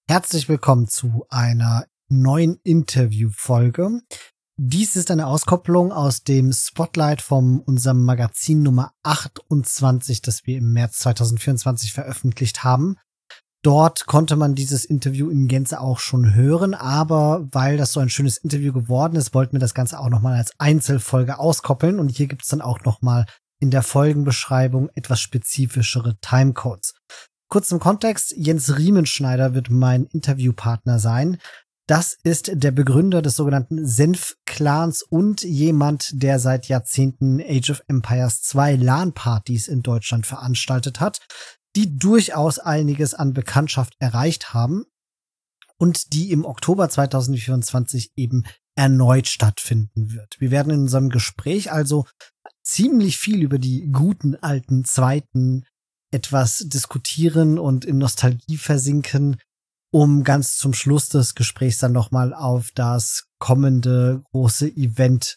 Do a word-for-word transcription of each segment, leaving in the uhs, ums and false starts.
Herzlich willkommen zu einer neuen Interviewfolge. Dies ist eine Auskopplung aus dem Spotlight von unserem Magazin Nummer achtundzwanzig, das wir im März zweitausendvierundzwanzig veröffentlicht haben. Dort konnte man dieses Interview in Gänze auch schon hören, aber weil das so ein schönes Interview geworden ist, wollten wir das Ganze auch nochmal als Einzelfolge auskoppeln und hier gibt's dann auch nochmal in der Folgenbeschreibung etwas spezifischere Timecodes. Kurz zum Kontext, Jens Riemenschneider wird mein Interviewpartner sein. Das ist der Begründer des sogenannten Senf-Clans und jemand, der seit Jahrzehnten Age of Empires zwei LAN-Partys in Deutschland veranstaltet hat, die durchaus einiges an Bekanntschaft erreicht haben und die im Oktober zweitausendvierundzwanzig eben erneut stattfinden wird. Wir werden in unserem Gespräch also ziemlich viel über die guten alten Zweiten etwas diskutieren und in Nostalgie versinken, um ganz zum Schluss des Gesprächs dann nochmal auf das kommende große Event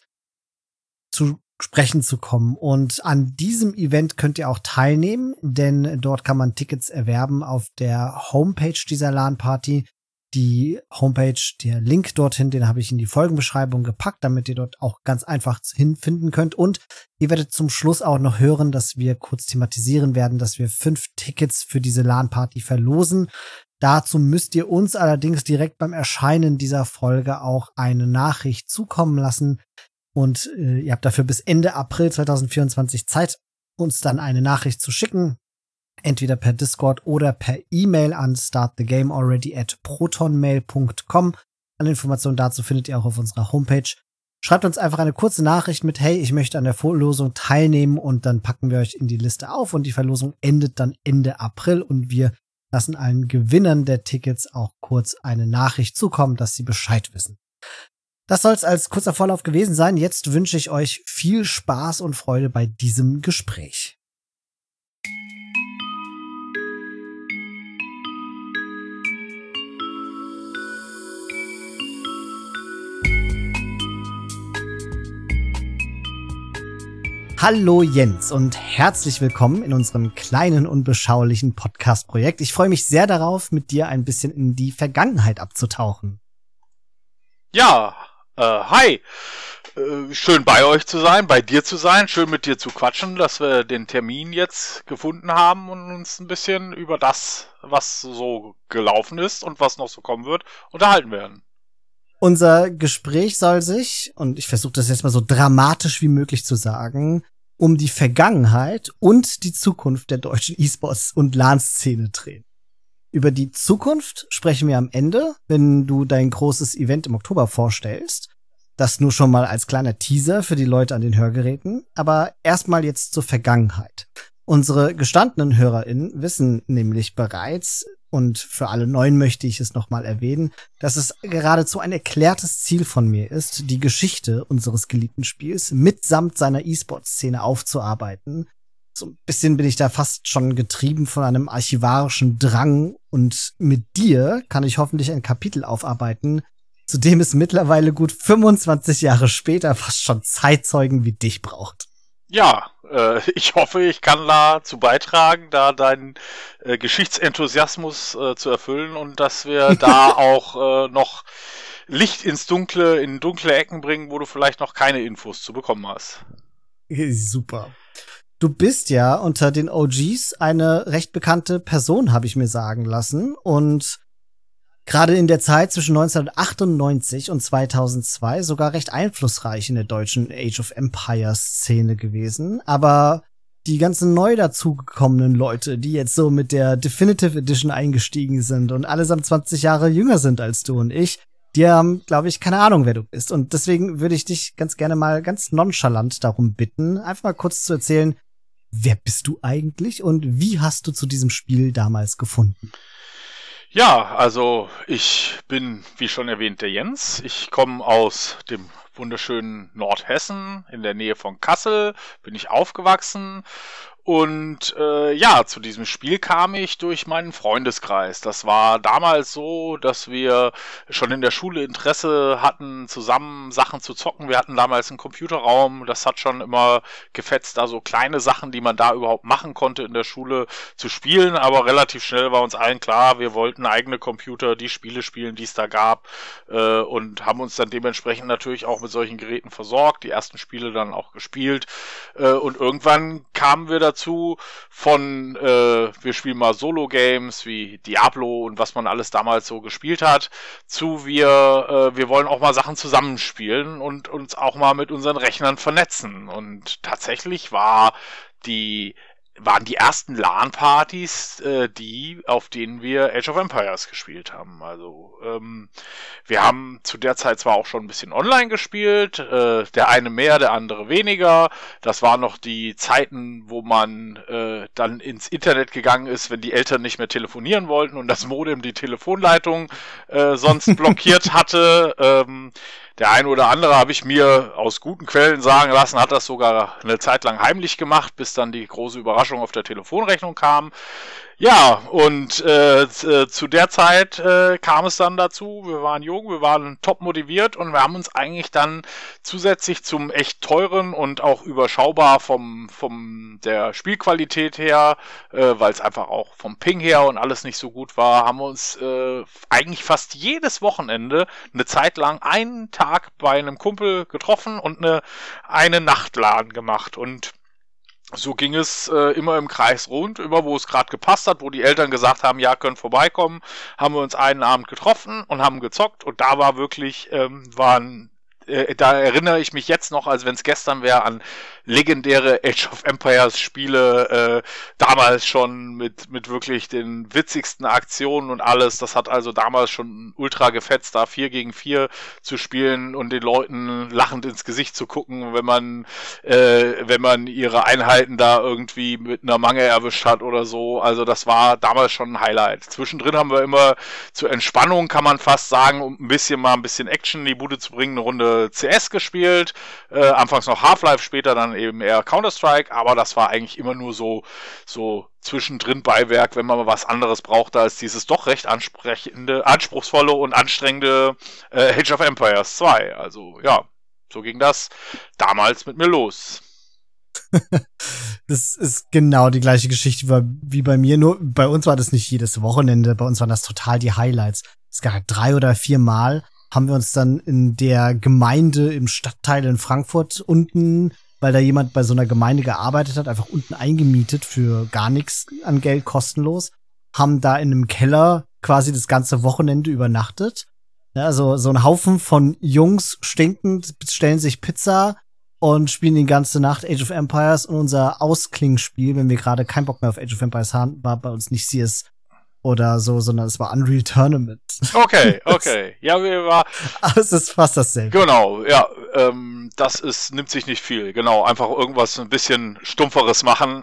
zu sprechen zu kommen. Und an diesem Event könnt ihr auch teilnehmen, denn dort kann man Tickets erwerben auf der Homepage dieser LAN-Party. Die Homepage, der Link dorthin, den habe ich in die Folgenbeschreibung gepackt, damit ihr dort auch ganz einfach hinfinden könnt. Und ihr werdet zum Schluss auch noch hören, dass wir kurz thematisieren werden, dass wir fünf Tickets für diese LAN-Party verlosen. Dazu müsst ihr uns allerdings direkt beim Erscheinen dieser Folge auch eine Nachricht zukommen lassen. Und äh, ihr habt dafür bis Ende April zweitausendvierundzwanzig Zeit, uns dann eine Nachricht zu schicken. Entweder per Discord oder per E-Mail an startthegamealready at protonmail punkt com. Alle Informationen dazu findet ihr auch auf unserer Homepage. Schreibt uns einfach eine kurze Nachricht mit, hey, ich möchte an der Verlosung teilnehmen und dann packen wir euch in die Liste auf und die Verlosung endet dann Ende April und wir lassen allen Gewinnern der Tickets auch kurz eine Nachricht zukommen, dass sie Bescheid wissen. Das soll es als kurzer Vorlauf gewesen sein. Jetzt wünsche ich euch viel Spaß und Freude bei diesem Gespräch. Hallo Jens und herzlich willkommen in unserem kleinen und beschaulichen Podcast-Projekt. Ich freue mich sehr darauf, mit dir ein bisschen in die Vergangenheit abzutauchen. Ja, äh, hi. Äh, schön bei euch zu sein, bei dir zu sein, schön mit dir zu quatschen, dass wir den Termin jetzt gefunden haben und uns ein bisschen über das, was so gelaufen ist und was noch so kommen wird, unterhalten werden. Unser Gespräch soll sich, und ich versuche das jetzt mal so dramatisch wie möglich zu sagen, um die Vergangenheit und die Zukunft der deutschen E-Sports- und LAN-Szene drehen. Über die Zukunft sprechen wir am Ende, wenn du dein großes Event im Oktober vorstellst. Das nur schon mal als kleiner Teaser für die Leute an den Hörgeräten. Aber erstmal jetzt zur Vergangenheit. Unsere gestandenen HörerInnen wissen nämlich bereits, und für alle Neuen möchte ich es nochmal erwähnen, dass es geradezu ein erklärtes Ziel von mir ist, die Geschichte unseres geliebten Spiels mitsamt seiner E-Sport-Szene aufzuarbeiten. So ein bisschen bin ich da fast schon getrieben von einem archivarischen Drang und mit dir kann ich hoffentlich ein Kapitel aufarbeiten, zu dem es mittlerweile gut fünfundzwanzig Jahre später fast schon Zeitzeugen wie dich braucht. Ja, äh, ich hoffe, ich kann dazu beitragen, da deinen äh, Geschichtsenthusiasmus äh, zu erfüllen und dass wir da auch äh, noch Licht ins Dunkle, in dunkle Ecken bringen, wo du vielleicht noch keine Infos zu bekommen hast. Super. Du bist ja unter den O Gs eine recht bekannte Person, habe ich mir sagen lassen. Und gerade in der Zeit zwischen neunzehnhundertachtundneunzig und zweitausendzwei sogar recht einflussreich in der deutschen Age of Empires Szene gewesen. Aber die ganzen neu dazugekommenen Leute, die jetzt so mit der Definitive Edition eingestiegen sind und allesamt zwanzig Jahre jünger sind als du und ich, die haben, glaube ich, keine Ahnung, wer du bist. Und deswegen würde ich dich ganz gerne mal ganz nonchalant darum bitten, einfach mal kurz zu erzählen, wer bist du eigentlich und wie hast du zu diesem Spiel damals gefunden? Ja, also ich bin, wie schon erwähnt, der Jens. Ich komme aus dem wunderschönen Nordhessen, in der Nähe von Kassel, bin ich aufgewachsen Und äh, ja, zu diesem Spiel kam ich durch meinen Freundeskreis. Das war damals so, dass wir schon in der Schule Interesse hatten, zusammen Sachen zu zocken. Wir hatten damals einen Computerraum, das hat schon immer gefetzt, da so kleine Sachen, die man da überhaupt machen konnte in der Schule, zu spielen. Aber relativ schnell war uns allen klar, wir wollten eigene Computer, die Spiele spielen, die es da gab, äh, und haben uns dann dementsprechend natürlich auch mit solchen Geräten versorgt, die ersten Spiele dann auch gespielt. Äh, und irgendwann kamen wir dazu, Zu von, äh, wir spielen mal Solo-Games wie Diablo und was man alles damals so gespielt hat, zu wir, äh, wir wollen auch mal Sachen zusammenspielen und uns auch mal mit unseren Rechnern vernetzen. Und tatsächlich war die waren die ersten LAN-Partys, äh, die, auf denen wir Age of Empires gespielt haben. Also ähm, wir haben zu der Zeit zwar auch schon ein bisschen online gespielt, äh, der eine mehr, der andere weniger. Das waren noch die Zeiten, wo man äh, dann ins Internet gegangen ist, wenn die Eltern nicht mehr telefonieren wollten und das Modem die Telefonleitung äh, sonst blockiert hatte. Ähm, Der eine oder andere, habe ich mir aus guten Quellen sagen lassen, hat das sogar eine Zeit lang heimlich gemacht, bis dann die große Überraschung auf der Telefonrechnung kam. Ja, und äh, zu der Zeit äh, kam es dann dazu, wir waren jung, wir waren top motiviert und wir haben uns eigentlich dann zusätzlich zum echt teuren und auch überschaubar vom vom der Spielqualität her, äh, weil es einfach auch vom Ping her und alles nicht so gut war, haben wir uns äh, eigentlich fast jedes Wochenende eine Zeit lang einen Tag bei einem Kumpel getroffen und eine, eine Nacht LAN gemacht. Und so ging es äh, immer im Kreis rund, immer wo es gerade gepasst hat, wo die Eltern gesagt haben, ja, können vorbeikommen, haben wir uns einen Abend getroffen und haben gezockt. Und da war wirklich, ähm, waren, äh, da erinnere ich mich jetzt noch, als wenn es gestern wäre, an legendäre Age of Empires Spiele, äh, damals schon mit mit wirklich den witzigsten Aktionen und alles. Das hat also damals schon ultra gefetzt, da vier gegen vier zu spielen und den Leuten lachend ins Gesicht zu gucken, wenn man äh, wenn man ihre Einheiten da irgendwie mit einer Mangel erwischt hat oder so. Also das war damals schon ein Highlight. Zwischendrin haben wir immer zur Entspannung, kann man fast sagen, um ein bisschen mal ein bisschen Action in die Bude zu bringen, eine Runde C S gespielt. Äh, anfangs noch Half-Life, später dann eben eher Counter-Strike, aber das war eigentlich immer nur so so zwischendrin Beiwerk, wenn man mal was anderes brauchte als dieses doch recht ansprechende, anspruchsvolle und anstrengende äh, Age of Empires zwei. Also ja, so ging das damals mit mir los. Das ist genau die gleiche Geschichte wie bei mir, nur bei uns war das nicht jedes Wochenende, bei uns waren das total die Highlights. Es gab drei oder vier Mal haben wir uns dann in der Gemeinde im Stadtteil in Frankfurt unten, weil da jemand bei so einer Gemeinde gearbeitet hat, einfach unten eingemietet für gar nichts an Geld, kostenlos, haben da in einem Keller quasi das ganze Wochenende übernachtet. Ja, also so ein Haufen von Jungs stinkend stellen sich Pizza und spielen die ganze Nacht Age of Empires, und unser Ausklingspiel, wenn wir gerade keinen Bock mehr auf Age of Empires haben, war bei uns nicht C S oder so, sondern es war Unreal Tournament. Okay, okay. Ja, wir war. Aber es ist fast dasselbe. Genau, ja, ähm, das ist, nimmt sich nicht viel. Genau, einfach irgendwas ein bisschen stumpferes machen,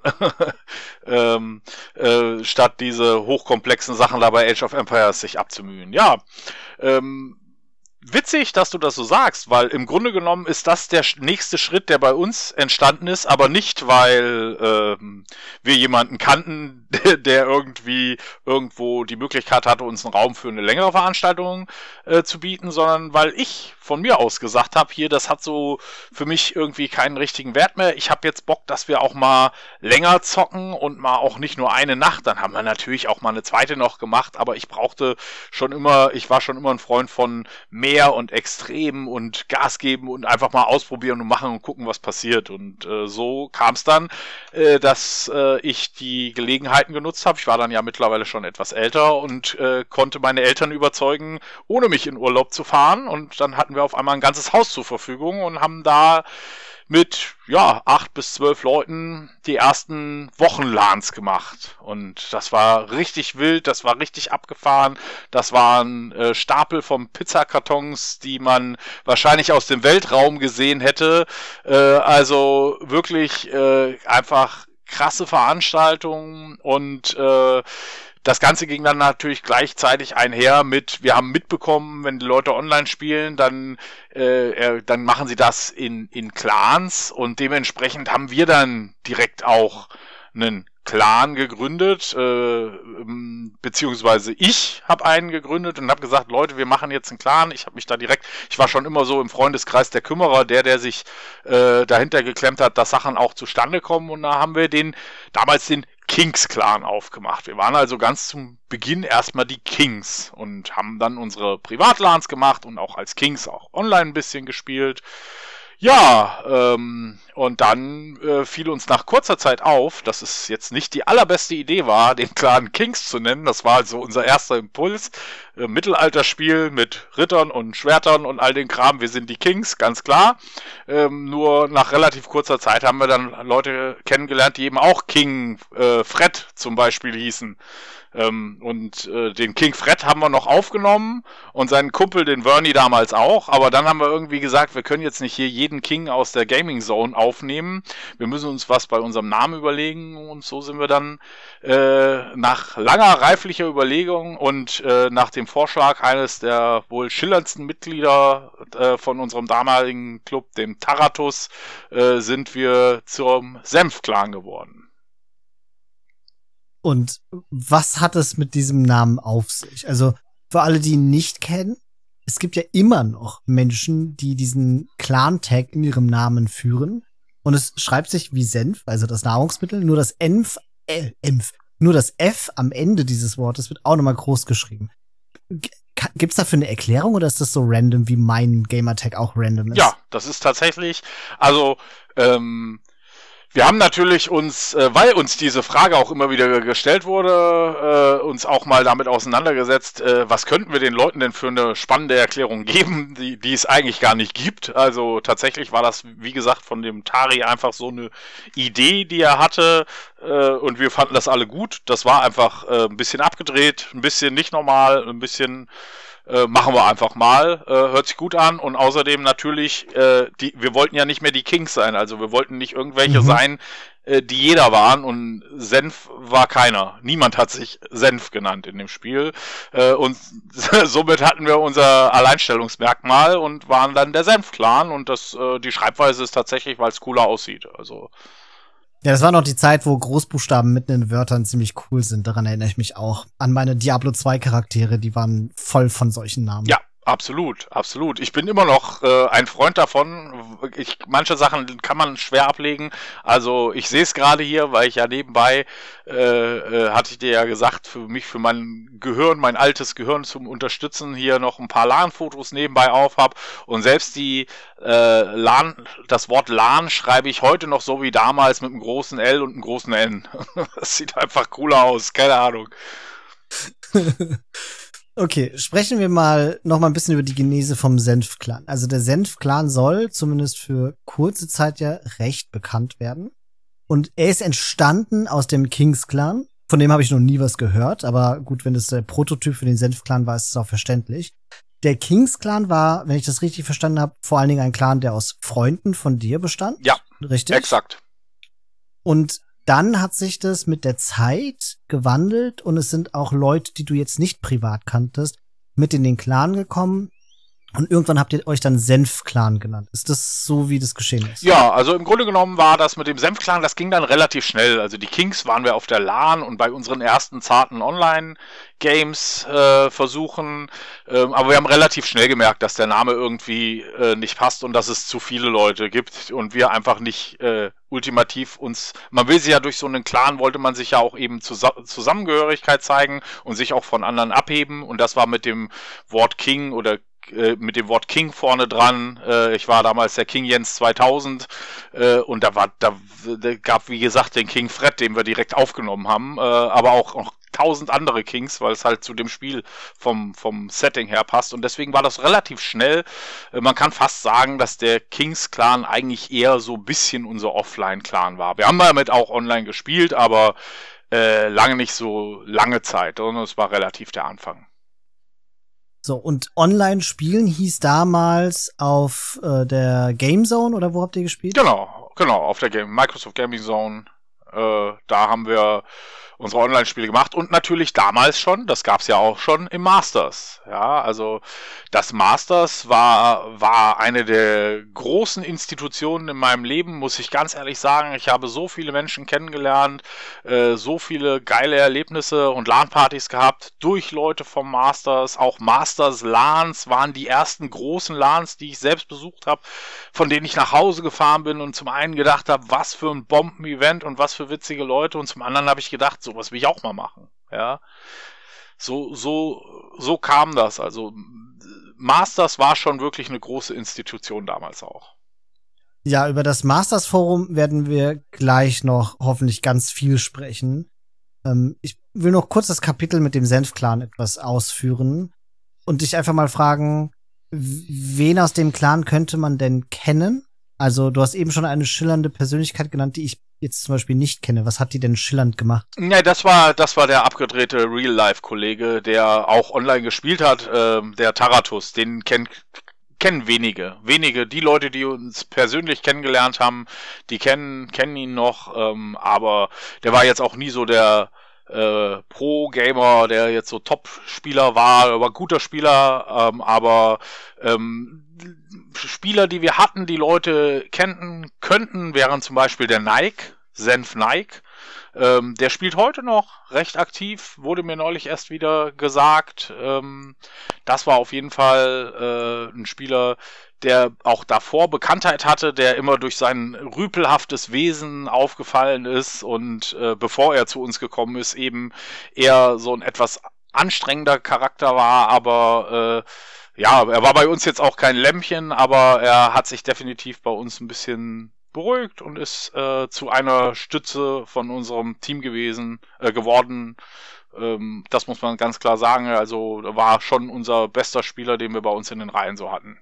ähm, äh, statt diese hochkomplexen Sachen da bei Age of Empires sich abzumühen. Ja, ähm, witzig, dass du das so sagst, weil im Grunde genommen ist das der nächste Schritt, der bei uns entstanden ist, aber nicht, weil ähm, wir jemanden kannten, der, der irgendwie irgendwo die Möglichkeit hatte, uns einen Raum für eine längere Veranstaltung äh, zu bieten, sondern weil ich von mir aus gesagt habe, hier, das hat so für mich irgendwie keinen richtigen Wert mehr. Ich habe jetzt Bock, dass wir auch mal länger zocken und mal auch nicht nur eine Nacht. Dann haben wir natürlich auch mal eine zweite noch gemacht, aber ich brauchte schon immer, ich war schon immer ein Freund von mehr und extrem und Gas geben und einfach mal ausprobieren und machen und gucken, was passiert. Und äh, so kam es dann, äh, dass äh, ich die Gelegenheiten genutzt habe. Ich war dann ja mittlerweile schon etwas älter und äh, konnte meine Eltern überzeugen, ohne mich in Urlaub zu fahren. Und dann hatten wir auf einmal ein ganzes Haus zur Verfügung und haben da mit, ja, acht bis zwölf Leuten die ersten Wochenlans gemacht. Und das war richtig wild, das war richtig abgefahren. Das waren äh, Stapel von Pizzakartons, die man wahrscheinlich aus dem Weltraum gesehen hätte. Äh, also wirklich äh, einfach krasse Veranstaltungen, und äh, das Ganze ging dann natürlich gleichzeitig einher mit, wir haben mitbekommen, wenn die Leute online spielen, dann äh, dann machen sie das in in Clans, und dementsprechend haben wir dann direkt auch einen Clan gegründet, äh, beziehungsweise ich habe einen gegründet und habe gesagt, Leute, wir machen jetzt einen Clan. Ich habe mich da direkt, ich war schon immer so im Freundeskreis der Kümmerer, der, der sich äh, dahinter geklemmt hat, dass Sachen auch zustande kommen. Und da haben wir den, damals den Kings-Clan aufgemacht. Wir waren also ganz zum Beginn erstmal die Kings und haben dann unsere Privatlans gemacht und auch als Kings auch online ein bisschen gespielt. Ja, ähm, und dann äh, fiel uns nach kurzer Zeit auf, dass es jetzt nicht die allerbeste Idee war, den Clan Kings zu nennen. Das war also unser erster Impuls. Äh, Mittelalterspiel mit Rittern und Schwertern und all den Kram. Wir sind die Kings, ganz klar. Ähm, nur nach relativ kurzer Zeit haben wir dann Leute kennengelernt, die eben auch King äh, Fred zum Beispiel hießen. Ähm, und äh, den King Fred haben wir noch aufgenommen und seinen Kumpel, den Vernie, damals auch. Aber dann haben wir irgendwie gesagt, wir können jetzt nicht hier jeden King aus der Gaming Zone aufnehmen. Wir müssen uns was bei unserem Namen überlegen. Und so sind wir dann äh, nach langer reiflicher Überlegung und äh, nach dem Vorschlag eines der wohl schillerndsten Mitglieder äh, von unserem damaligen Club, dem Taratus, äh, sind wir zum Senf-Clan geworden. Und was hat es mit diesem Namen auf sich? Also für alle, die ihn nicht kennen, es gibt ja immer noch Menschen, die diesen Clan-Tag in ihrem Namen führen. Und es schreibt sich wie Senf, also das Nahrungsmittel, nur das Enf, äh, Enf, nur das F am Ende dieses Wortes wird auch nochmal groß geschrieben. G- Gibt's dafür eine Erklärung oder ist das so random, wie mein Gamertag auch random ist? Ja, das ist tatsächlich, also, ähm, wir haben natürlich uns, äh, weil uns diese Frage auch immer wieder gestellt wurde, äh, uns auch mal damit auseinandergesetzt, äh, was könnten wir den Leuten denn für eine spannende Erklärung geben, die, die es eigentlich gar nicht gibt. Also tatsächlich war das, wie gesagt, von dem Tari einfach so eine Idee, die er hatte, äh, und wir fanden das alle gut. Das war einfach äh, ein bisschen abgedreht, ein bisschen nicht normal, ein bisschen Äh, machen wir einfach mal, äh, hört sich gut an und außerdem natürlich, äh, die, wir wollten ja nicht mehr die Kings sein, also wir wollten nicht irgendwelche mhm. sein, äh, die jeder waren und Senf war keiner. Niemand hat sich Senf genannt in dem Spiel äh, und somit hatten wir unser Alleinstellungsmerkmal und waren dann der Senf-Clan und das, äh, die Schreibweise ist tatsächlich, weil es cooler aussieht, also ja, das war noch die Zeit, wo Großbuchstaben mitten in Wörtern ziemlich cool sind. Daran erinnere ich mich auch. An meine Diablo zwei Charaktere, die waren voll von solchen Namen. Ja, absolut, absolut. Ich bin immer noch äh, ein Freund davon. Ich, manche Sachen kann man schwer ablegen. Also ich sehe es gerade hier, weil ich ja nebenbei, äh, äh, hatte ich dir ja gesagt, für mich, für mein Gehirn, mein altes Gehirn zum Unterstützen, hier noch ein paar LAN-Fotos nebenbei auf habe. Und selbst die äh, LAN, das Wort LAN schreibe ich heute noch so wie damals mit einem großen L und einem großen N. Das sieht einfach cooler aus, keine Ahnung. Okay, sprechen wir mal noch mal ein bisschen über die Genese vom Senf-Clan. Also der Senf-Clan soll zumindest für kurze Zeit ja recht bekannt werden. Und er ist entstanden aus dem Kings-Clan. Von dem habe ich noch nie was gehört. Aber gut, wenn es der Prototyp für den Senf-Clan war, ist es auch verständlich. Der Kings-Clan war, wenn ich das richtig verstanden habe, vor allen Dingen ein Clan, der aus Freunden von dir bestand. Ja, richtig? Exakt. Und dann hat sich das mit der Zeit gewandelt und es sind auch Leute, die du jetzt nicht privat kanntest, mit in den Clan gekommen. Und irgendwann habt ihr euch dann Senf-Clan genannt. Ist das so, wie das geschehen ist? Ja, also im Grunde genommen war das mit dem Senf-Clan, das ging dann relativ schnell. Also die Kings waren wir auf der LAN und bei unseren ersten zarten Online-Games äh, versuchen. Ähm, aber wir haben relativ schnell gemerkt, dass der Name irgendwie äh, nicht passt und dass es zu viele Leute gibt und wir einfach nicht äh, ultimativ uns, man will sich ja durch so einen Clan, wollte man sich ja auch eben Zus- Zusammengehörigkeit zeigen und sich auch von anderen abheben. Und das war mit dem Wort King oder mit dem Wort King vorne dran. Äh, ich war damals der King Jens zweitausend äh, und da war, da, da gab wie gesagt den King Fred, den wir direkt aufgenommen haben, äh, aber auch noch tausend andere Kings, weil es halt zu dem Spiel vom, vom Setting her passt und deswegen war das relativ schnell. Äh, man kann fast sagen, dass der Kings Clan eigentlich eher so ein bisschen unser Offline-Clan war. Wir haben damit auch online gespielt, aber äh, lange nicht so lange Zeit, sondern es war relativ der Anfang. So, und Online-Spielen hieß damals auf äh, der Game Zone, oder wo habt ihr gespielt? Genau, genau, auf der Game, Microsoft Gaming Zone. Äh, da haben wir unsere Online-Spiele gemacht und natürlich damals schon, das gab's ja auch schon im Masters. Ja, also das Masters war, war eine der großen Institutionen in meinem Leben, muss ich ganz ehrlich sagen. Ich habe so viele Menschen kennengelernt, äh, so viele geile Erlebnisse und LAN-Partys gehabt durch Leute vom Masters. Auch Masters-LANs waren die ersten großen LANs, die ich selbst besucht habe, von denen ich nach Hause gefahren bin und zum einen gedacht habe, was für ein Bomben-Event und was für witzige Leute, und zum anderen habe ich gedacht, sowas will ich auch mal machen. Ja, so so so kam das. Also Masters war schon wirklich eine große Institution damals auch. Ja, über das Masters Forum werden wir gleich noch hoffentlich ganz viel sprechen. Ähm, ich will noch kurz das Kapitel mit dem Senf-Clan etwas ausführen und dich einfach mal fragen, wen aus dem Clan könnte man denn kennen? Also du hast eben schon eine schillernde Persönlichkeit genannt, die ich jetzt zum Beispiel nicht kenne. Was hat die denn schillernd gemacht? Ja, das war das war der abgedrehte Real-Life-Kollege, der auch online gespielt hat, äh, der Taratus. Den kennt kennen wenige. Wenige. Die Leute, die uns persönlich kennengelernt haben, die kennen kennen ihn noch. Ähm, aber der war jetzt auch nie so der äh, Pro-Gamer, der jetzt so Top-Spieler war. Er war ein guter Spieler, ähm, aber ähm, Spieler, die wir hatten, die Leute kennen könnten, wären zum Beispiel der Nike, Senf Nike. Ähm, der spielt heute noch recht aktiv, wurde mir neulich erst wieder gesagt. Ähm, das war auf jeden Fall äh, ein Spieler, der auch davor Bekanntheit hatte, der immer durch sein rüpelhaftes Wesen aufgefallen ist und äh, bevor er zu uns gekommen ist, eben eher so ein etwas anstrengender Charakter war, aber äh, ja, er war bei uns jetzt auch kein Lämmchen, aber er hat sich definitiv bei uns ein bisschen beruhigt und ist äh, zu einer Stütze von unserem Team gewesen, äh, geworden. Ähm, das muss man ganz klar sagen. Also war schon unser bester Spieler, den wir bei uns in den Reihen so hatten.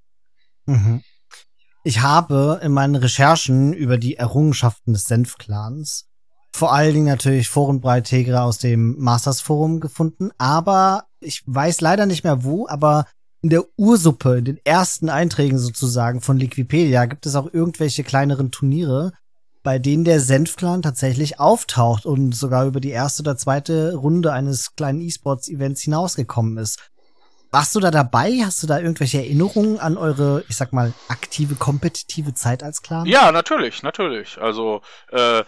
Mhm. Ich habe in meinen Recherchen über die Errungenschaften des Senf-Clans vor allen Dingen natürlich Forenbeiträge aus dem Masters-Forum gefunden, aber ich weiß leider nicht mehr wo, aber in der Ursuppe, in den ersten Einträgen sozusagen von Liquipedia, gibt es auch irgendwelche kleineren Turniere, bei denen der Senf-Clan tatsächlich auftaucht und sogar über die erste oder zweite Runde eines kleinen E-Sports-Events hinausgekommen ist. Warst du da dabei? Hast du da irgendwelche Erinnerungen an eure, ich sag mal, aktive, kompetitive Zeit als Clan? Ja, natürlich, natürlich. Also, äh,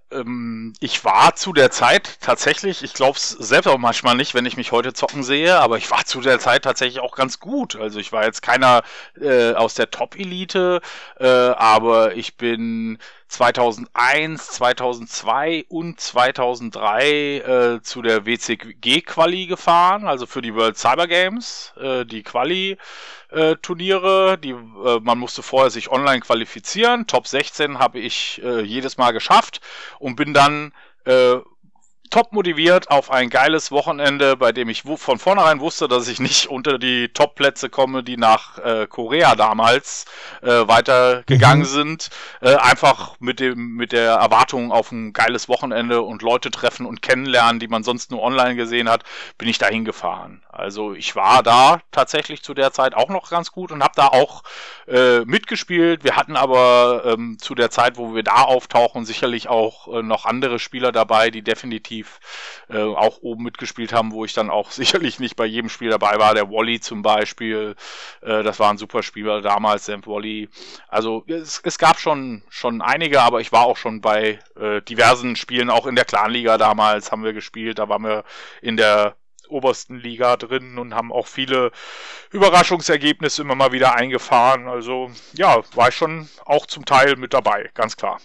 ich war zu der Zeit tatsächlich, ich glaube es selbst auch manchmal nicht, wenn ich mich heute zocken sehe, aber ich war zu der Zeit tatsächlich auch ganz gut. Also ich war jetzt keiner äh, aus der Top-Elite, äh, aber ich bin zweitausendeins, zweitausendzwei und zweitausenddrei äh, zu der W C G-Quali gefahren, also für die World Cyber Games, äh, die Quali. Äh, Turniere, die äh, man musste vorher sich online qualifizieren. Top sechzehn habe ich äh, jedes Mal geschafft und bin dann äh, top motiviert auf ein geiles Wochenende, bei dem ich w- von vornherein wusste, dass ich nicht unter die Top-Plätze komme, die nach äh, Korea damals äh, weitergegangen mhm. sind. Äh, einfach mit dem mit der Erwartung auf ein geiles Wochenende und Leute treffen und kennenlernen, die man sonst nur online gesehen hat, bin ich dahin gefahren. Also ich war da tatsächlich zu der Zeit auch noch ganz gut und habe da auch äh, mitgespielt. Wir hatten aber ähm, zu der Zeit, wo wir da auftauchen, sicherlich auch äh, noch andere Spieler dabei, die definitiv äh, auch oben mitgespielt haben, wo ich dann auch sicherlich nicht bei jedem Spiel dabei war. Der Wally zum Beispiel, äh, das war ein super Spieler damals, Senf Wally. Also es, es gab schon schon einige, aber ich war auch schon bei äh, diversen Spielen, auch in der Clanliga damals haben wir gespielt. Da waren wir in der obersten Liga drin und haben auch viele Überraschungsergebnisse immer mal wieder eingefahren. Also ja, war ich schon auch zum Teil mit dabei, ganz klar.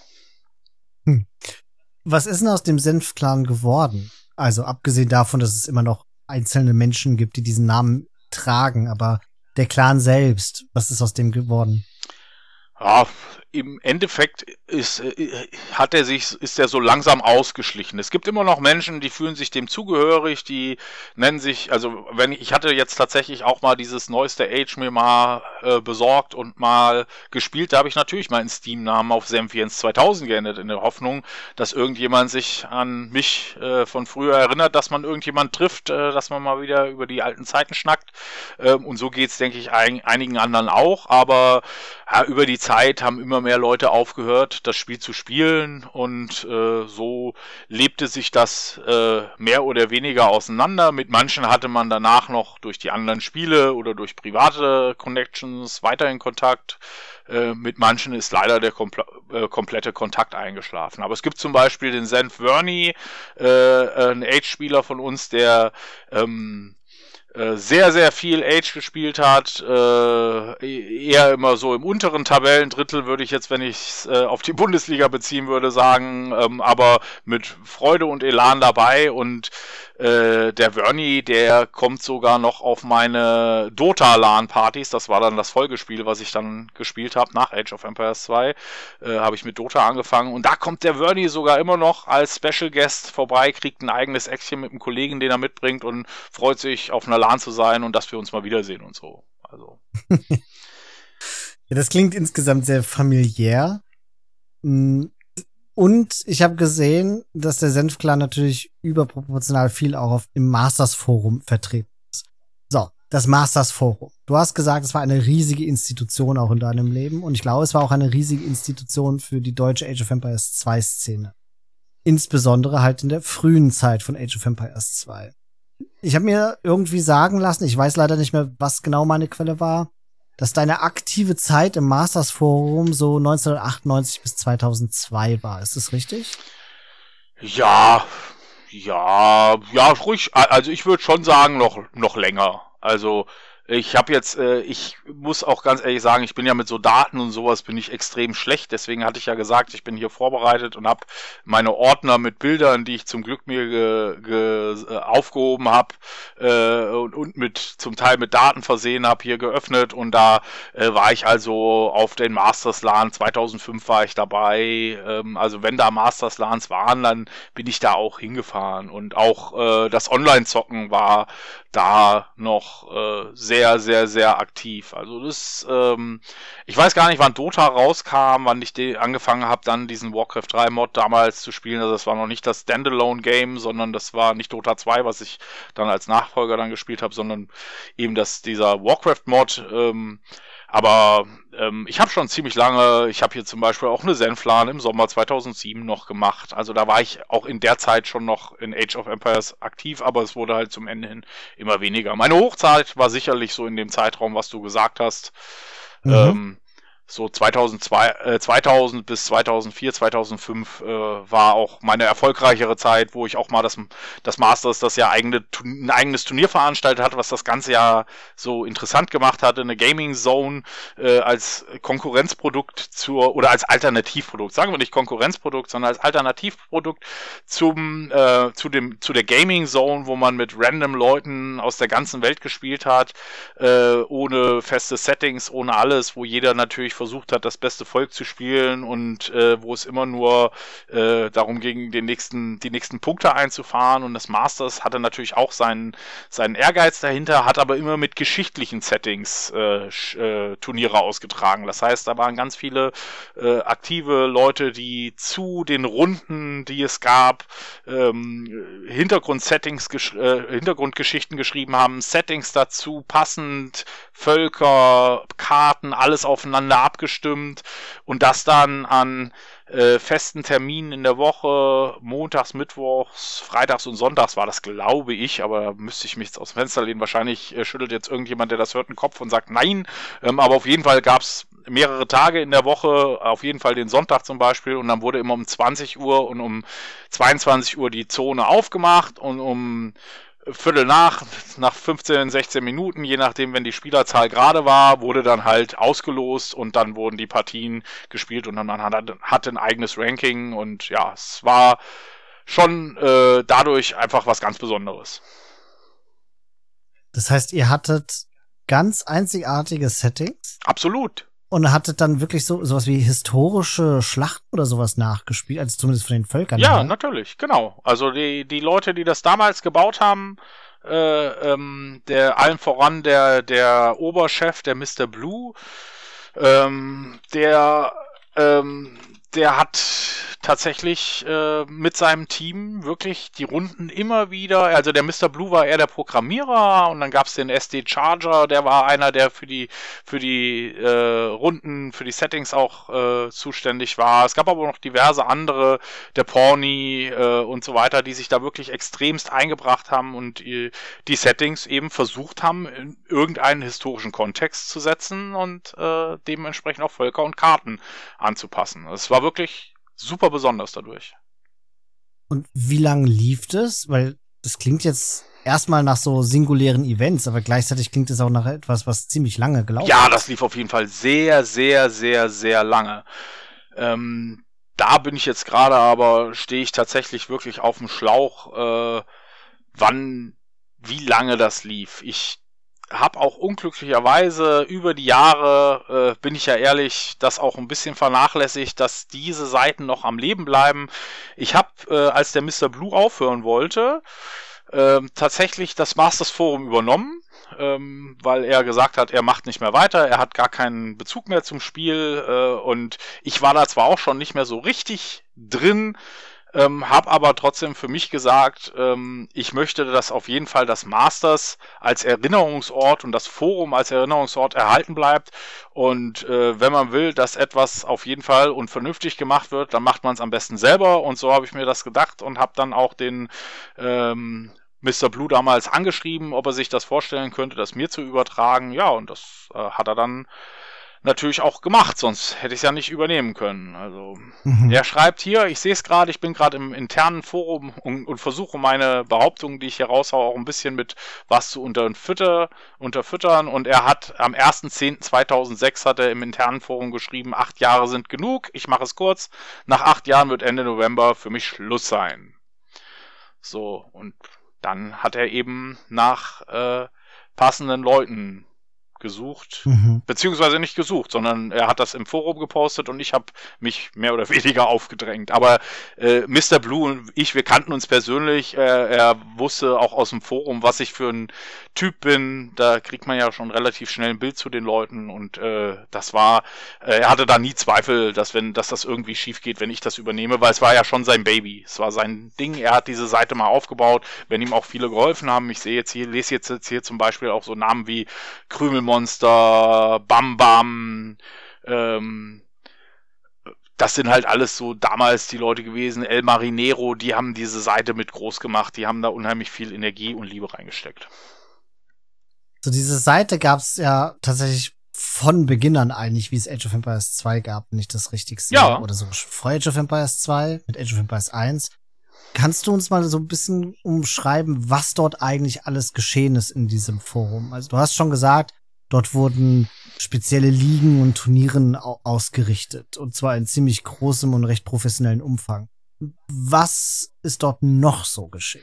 Hm. Was ist denn aus dem Senf-Clan geworden? Also abgesehen davon, dass es immer noch einzelne Menschen gibt, die diesen Namen tragen, aber der Clan selbst, was ist aus dem geworden? Ja, im Endeffekt ist, hat er sich, ist er so langsam ausgeschlichen. Es gibt immer noch Menschen, die fühlen sich dem zugehörig, die nennen sich, also wenn ich, ich hatte jetzt tatsächlich auch mal dieses neueste Age mir mal äh, besorgt und mal gespielt, da habe ich natürlich meinen Steam-Namen auf Semphiens zweitausend geändert, in der Hoffnung, dass irgendjemand sich an mich äh, von früher erinnert, dass man irgendjemand trifft, äh, dass man mal wieder über die alten Zeiten schnackt. Ähm, und so geht's, denke ich, ein, einigen anderen auch, aber ja, über die Zeit haben immer immer mehr Leute aufgehört, das Spiel zu spielen und äh, so lebte sich das äh, mehr oder weniger auseinander. Mit manchen hatte man danach noch durch die anderen Spiele oder durch private Connections weiterhin Kontakt. Äh, mit manchen ist leider der kompl- äh, komplette Kontakt eingeschlafen. Aber es gibt zum Beispiel den Zenf Verney, äh, ein Age-Spieler von uns, der ähm, sehr, sehr viel Age gespielt hat, äh, eher immer so im unteren Tabellendrittel, würde ich jetzt, wenn ich es äh, auf die Bundesliga beziehen würde, sagen, ähm, aber mit Freude und Elan dabei und äh, der Verney, der kommt sogar noch auf meine Dota-LAN-Partys, das war dann das Folgespiel, was ich dann gespielt habe, nach Age of Empires zwei, äh, habe ich mit Dota angefangen und da kommt der Verney sogar immer noch als Special Guest vorbei, kriegt ein eigenes Äckchen mit einem Kollegen, den er mitbringt und freut sich auf einer LAN zu sein und dass wir uns mal wiedersehen und so. Also. Ja, das klingt insgesamt sehr familiär. Und ich habe gesehen, dass der Senf-Clan natürlich überproportional viel auch auf, im Masters-Forum vertreten ist. So, das Masters-Forum. Du hast gesagt, es war eine riesige Institution auch in deinem Leben und ich glaube, es war auch eine riesige Institution für die deutsche Age of Empires zwei Szene. Insbesondere halt in der frühen Zeit von Age of Empires zwei. Ich habe mir irgendwie sagen lassen, ich weiß leider nicht mehr, was genau meine Quelle war, dass deine aktive Zeit im Masters Forum so neunzehnhundertachtundneunzig bis zweitausendzwei war. Ist das richtig? Ja, ja, ja, ruhig. Also ich würde schon sagen, noch, noch länger. Also ich habe jetzt, äh, ich muss auch ganz ehrlich sagen, ich bin ja mit so Daten und sowas bin ich extrem schlecht. Deswegen hatte ich ja gesagt, ich bin hier vorbereitet und habe meine Ordner mit Bildern, die ich zum Glück mir ge, ge, äh, aufgehoben habe äh, und, und mit zum Teil mit Daten versehen habe, hier geöffnet. Und da äh, war ich also auf den Masters LAN zweitausendfünf war ich dabei. Ähm, also wenn da Masters LANs waren, dann bin ich da auch hingefahren. Und auch äh, das Online-Zocken war da noch äh, sehr, sehr, sehr aktiv. Also das, ähm, ich weiß gar nicht, wann Dota rauskam, wann ich de- angefangen habe, dann diesen Warcraft drei Mod damals zu spielen. Also das war noch nicht das Standalone-Game, sondern das war nicht Dota zwei, was ich dann als Nachfolger dann gespielt habe, sondern eben das, dieser Warcraft-Mod. Ähm, aber ähm, ich habe schon ziemlich lange, ich habe hier zum Beispiel auch eine Zenf-LAN im Sommer zweitausendsieben noch gemacht. Also da war ich auch in der Zeit schon noch in Age of Empires aktiv, aber es wurde halt zum Ende hin immer weniger. Meine Hochzeit war sicherlich so in dem Zeitraum, was du gesagt hast. Mhm. Ähm, so zweitausendzwei, äh, zweitausend bis zweitausendvier, zweitausendfünf äh, war auch meine erfolgreichere Zeit, wo ich auch mal das, das Masters, das ja eigene, ein eigenes Turnier veranstaltet hat, was das ganze Jahr so interessant gemacht hatte, eine Gaming Zone äh, als Konkurrenzprodukt zur, oder als Alternativprodukt, sagen wir nicht Konkurrenzprodukt, sondern als Alternativprodukt zum, äh, zu dem, zu der Gaming Zone, wo man mit random Leuten aus der ganzen Welt gespielt hat, äh, ohne feste Settings, ohne alles, wo jeder natürlich versucht hat, das beste Volk zu spielen und äh, wo es immer nur äh, darum ging, den nächsten, die nächsten Punkte einzufahren. Und das Masters hatte natürlich auch seinen, seinen Ehrgeiz dahinter, hat aber immer mit geschichtlichen Settings äh, äh, Turniere ausgetragen. Das heißt, da waren ganz viele äh, aktive Leute, die zu den Runden, die es gab, ähm, Hintergrundsettings, gesch- äh, Hintergrundgeschichten geschrieben haben, Settings dazu, passend, Völker, Karten, alles aufeinander abgestimmt und das dann an äh, festen Terminen in der Woche, montags, mittwochs, freitags und sonntags war das, glaube ich, aber da müsste ich mich jetzt aus dem Fenster lehnen. Wahrscheinlich äh, schüttelt jetzt irgendjemand, der das hört, den Kopf und sagt nein, ähm, aber auf jeden Fall gab es mehrere Tage in der Woche, auf jeden Fall den Sonntag zum Beispiel, und dann wurde immer um zwanzig Uhr und um zweiundzwanzig Uhr die Zone aufgemacht und um Viertel nach, nach fünfzehn, sechzehn Minuten, je nachdem, wenn die Spielerzahl gerade war, wurde dann halt ausgelost und dann wurden die Partien gespielt und dann man hat, hat ein eigenes Ranking und ja, es war schon äh, dadurch einfach was ganz Besonderes. Das heißt, ihr hattet ganz einzigartige Settings? Absolut. Und hattet dann wirklich so sowas wie historische Schlachten oder sowas nachgespielt, also zumindest von den Völkern. Ja, her? natürlich, genau. Also die, die Leute, die das damals gebaut haben, äh, ähm, der allen voran der, der Oberchef, der Mister Blue, ähm, der ähm, der hat tatsächlich äh, mit seinem Team wirklich die Runden immer wieder, also der Mister Blue war eher der Programmierer und dann gab's den S D Charger, der war einer, der für die für die äh, Runden, für die Settings auch äh, zuständig war. Es gab aber noch diverse andere, der Pawnee äh, und so weiter, die sich da wirklich extremst eingebracht haben und äh, die Settings eben versucht haben, in irgendeinen historischen Kontext zu setzen und äh, dementsprechend auch Völker und Karten anzupassen. Es war wirklich super besonders dadurch. Und wie lange lief das? Weil das klingt jetzt erstmal nach so singulären Events, aber gleichzeitig klingt es auch nach etwas, was ziemlich lange gelaufen ist. Ja, das lief auf jeden Fall sehr, sehr, sehr, sehr lange. Ähm, da bin ich jetzt gerade, aber stehe ich tatsächlich wirklich auf dem Schlauch, äh, wann, wie lange das lief. Ich habe auch unglücklicherweise über die Jahre, äh, bin ich ja ehrlich, das auch ein bisschen vernachlässigt, dass diese Seiten noch am Leben bleiben. Ich habe, äh, als der Mister Blue aufhören wollte, äh, tatsächlich das Masters Forum übernommen, ähm, weil er gesagt hat, er macht nicht mehr weiter, er hat gar keinen Bezug mehr zum Spiel äh, und ich war da zwar auch schon nicht mehr so richtig drin, Ähm, hab aber trotzdem für mich gesagt, ähm, ich möchte, dass auf jeden Fall das Masters als Erinnerungsort und das Forum als Erinnerungsort erhalten bleibt. Und äh, wenn man will, dass etwas auf jeden Fall und vernünftig gemacht wird, dann macht man es am besten selber. Und so habe ich mir das gedacht und habe dann auch den ähm, Mister Blue damals angeschrieben, ob er sich das vorstellen könnte, das mir zu übertragen. Ja, und das äh, hat er dann natürlich auch gemacht, sonst hätte ich es ja nicht übernehmen können. Also mhm. Er schreibt hier, ich sehe es gerade, ich bin gerade im internen Forum und, und versuche meine Behauptungen, die ich hier raushaue, auch ein bisschen mit was zu unterfütter, unterfüttern. Und er hat am erster zehnter zweitausendsechs hat er im internen Forum geschrieben, acht Jahre sind genug, ich mache es kurz. Nach acht Jahren wird Ende November für mich Schluss sein. So, und dann hat er eben nach äh, passenden Leuten gesucht, mhm. beziehungsweise nicht gesucht, sondern er hat das im Forum gepostet und ich habe mich mehr oder weniger aufgedrängt. Aber äh, Mister Blue und ich, wir kannten uns persönlich, äh, er wusste auch aus dem Forum, was ich für ein Typ bin, da kriegt man ja schon relativ schnell ein Bild zu den Leuten und äh, das war, äh, er hatte da nie Zweifel, dass wenn, dass das irgendwie schief geht, wenn ich das übernehme, weil es war ja schon sein Baby, es war sein Ding, er hat diese Seite mal aufgebaut, wenn ihm auch viele geholfen haben. Ich sehe jetzt hier, lese jetzt, jetzt hier zum Beispiel auch so Namen wie Krümelmonster, Bam Bam, ähm, das sind halt alles so damals die Leute gewesen, El Marinero, die haben diese Seite mit groß gemacht, die haben da unheimlich viel Energie und Liebe reingesteckt. So, diese Seite gab es ja tatsächlich von Beginn an eigentlich, wie es Age of Empires zwei gab, wenn ich das richtig sehe. Ja. Oder so vor Age of Empires zwei mit Age of Empires eins. Kannst du uns mal so ein bisschen umschreiben, was dort eigentlich alles geschehen ist in diesem Forum? Also du hast schon gesagt, dort wurden spezielle Ligen und Turnieren au- ausgerichtet. Und zwar in ziemlich großem und recht professionellen Umfang. Was ist dort noch so geschehen?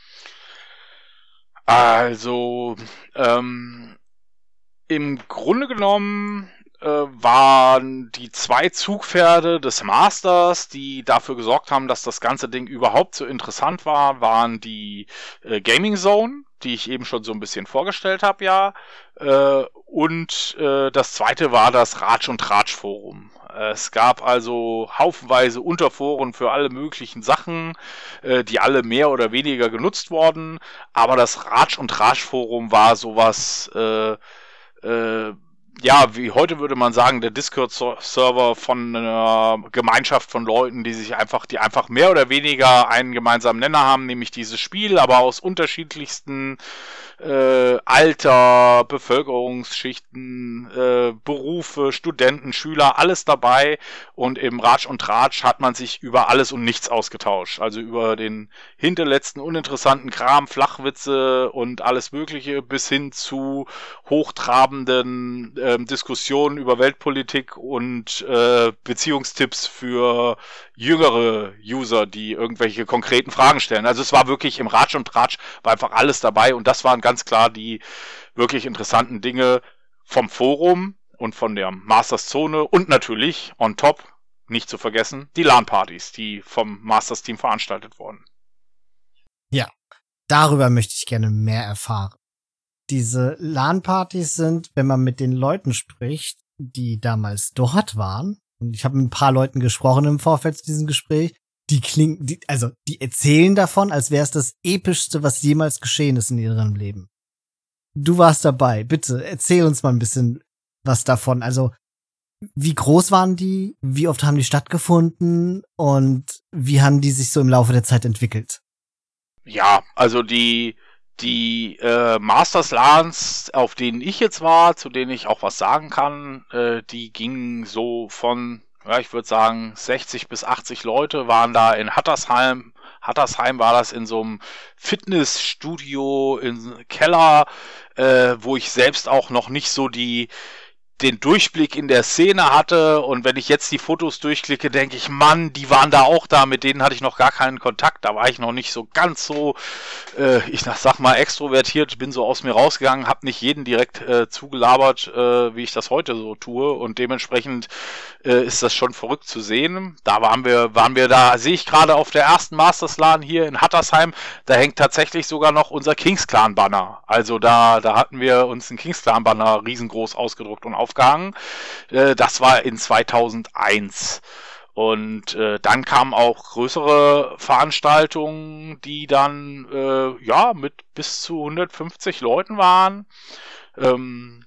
Also, ähm, im Grunde genommen äh, waren die zwei Zugpferde des Masters, die dafür gesorgt haben, dass das ganze Ding überhaupt so interessant war, waren die äh, Gaming Zone, die ich eben schon so ein bisschen vorgestellt habe, ja. Äh, und äh, das zweite war das Ratsch- und Tratsch-Forum. Es gab also haufenweise Unterforen für alle möglichen Sachen, äh, die alle mehr oder weniger genutzt wurden. Aber das Ratsch- und Tratsch-Forum war sowas, äh, äh, ja, wie heute würde man sagen, der Discord-Server von einer Gemeinschaft von Leuten, die sich einfach, die einfach mehr oder weniger einen gemeinsamen Nenner haben, nämlich dieses Spiel, aber aus unterschiedlichsten äh, Alter, Bevölkerungsschichten, äh, Berufe, Studenten, Schüler, alles dabei. Und im Ratsch und Tratsch hat man sich über alles und nichts ausgetauscht. Also über den hinterletzten uninteressanten Kram, Flachwitze und alles Mögliche bis hin zu hochtrabenden äh, Diskussionen über Weltpolitik und äh, Beziehungstipps für jüngere User, die irgendwelche konkreten Fragen stellen. Also es war wirklich im Ratsch und Tratsch war einfach alles dabei und das waren ganz klar die wirklich interessanten Dinge vom Forum und von der Masters Zone und natürlich on top, nicht zu vergessen, die LAN-Partys, die vom Masters Team veranstaltet wurden. Ja, darüber möchte ich gerne mehr erfahren. Diese LAN-Partys sind, wenn man mit den Leuten spricht, die damals dort waren, Und ich habe mit ein paar Leuten gesprochen im Vorfeld zu diesem Gespräch. Die klingen, die, also die erzählen davon, als wäre es das Epischste, was jemals geschehen ist in ihrem Leben. Du warst dabei. Bitte erzähl uns mal ein bisschen was davon. Also wie groß waren die? Wie oft haben die stattgefunden? Und wie haben die sich so im Laufe der Zeit entwickelt? Ja, also die die äh, Masterslans, auf denen ich jetzt war, zu denen ich auch was sagen kann, äh, die gingen so von, ja, ich würde sagen, sechzig bis achtzig Leute waren da in Hattersheim. Hattersheim war das in so einem Fitnessstudio, in Keller, äh, wo ich selbst auch noch nicht so die den Durchblick in der Szene hatte, und wenn ich jetzt die Fotos durchklicke, denke ich, Mann, die waren da auch da, mit denen hatte ich noch gar keinen Kontakt, da war ich noch nicht so ganz so, äh, ich sag mal, extrovertiert, bin so aus mir rausgegangen, habe nicht jeden direkt äh, zugelabert, äh, wie ich das heute so tue, und dementsprechend äh, ist das schon verrückt zu sehen. Da waren wir, waren wir da, sehe ich gerade auf der ersten Masterslan hier in Hattersheim, da hängt tatsächlich sogar noch unser Kings Clan Banner, also da, da hatten wir uns ein Kings Clan Banner riesengroß ausgedruckt und aufgehangen. Das war in zweitausendeins. Und äh, dann kamen auch größere Veranstaltungen, die dann äh, ja mit bis zu hundertfünfzig Leuten waren. Ähm,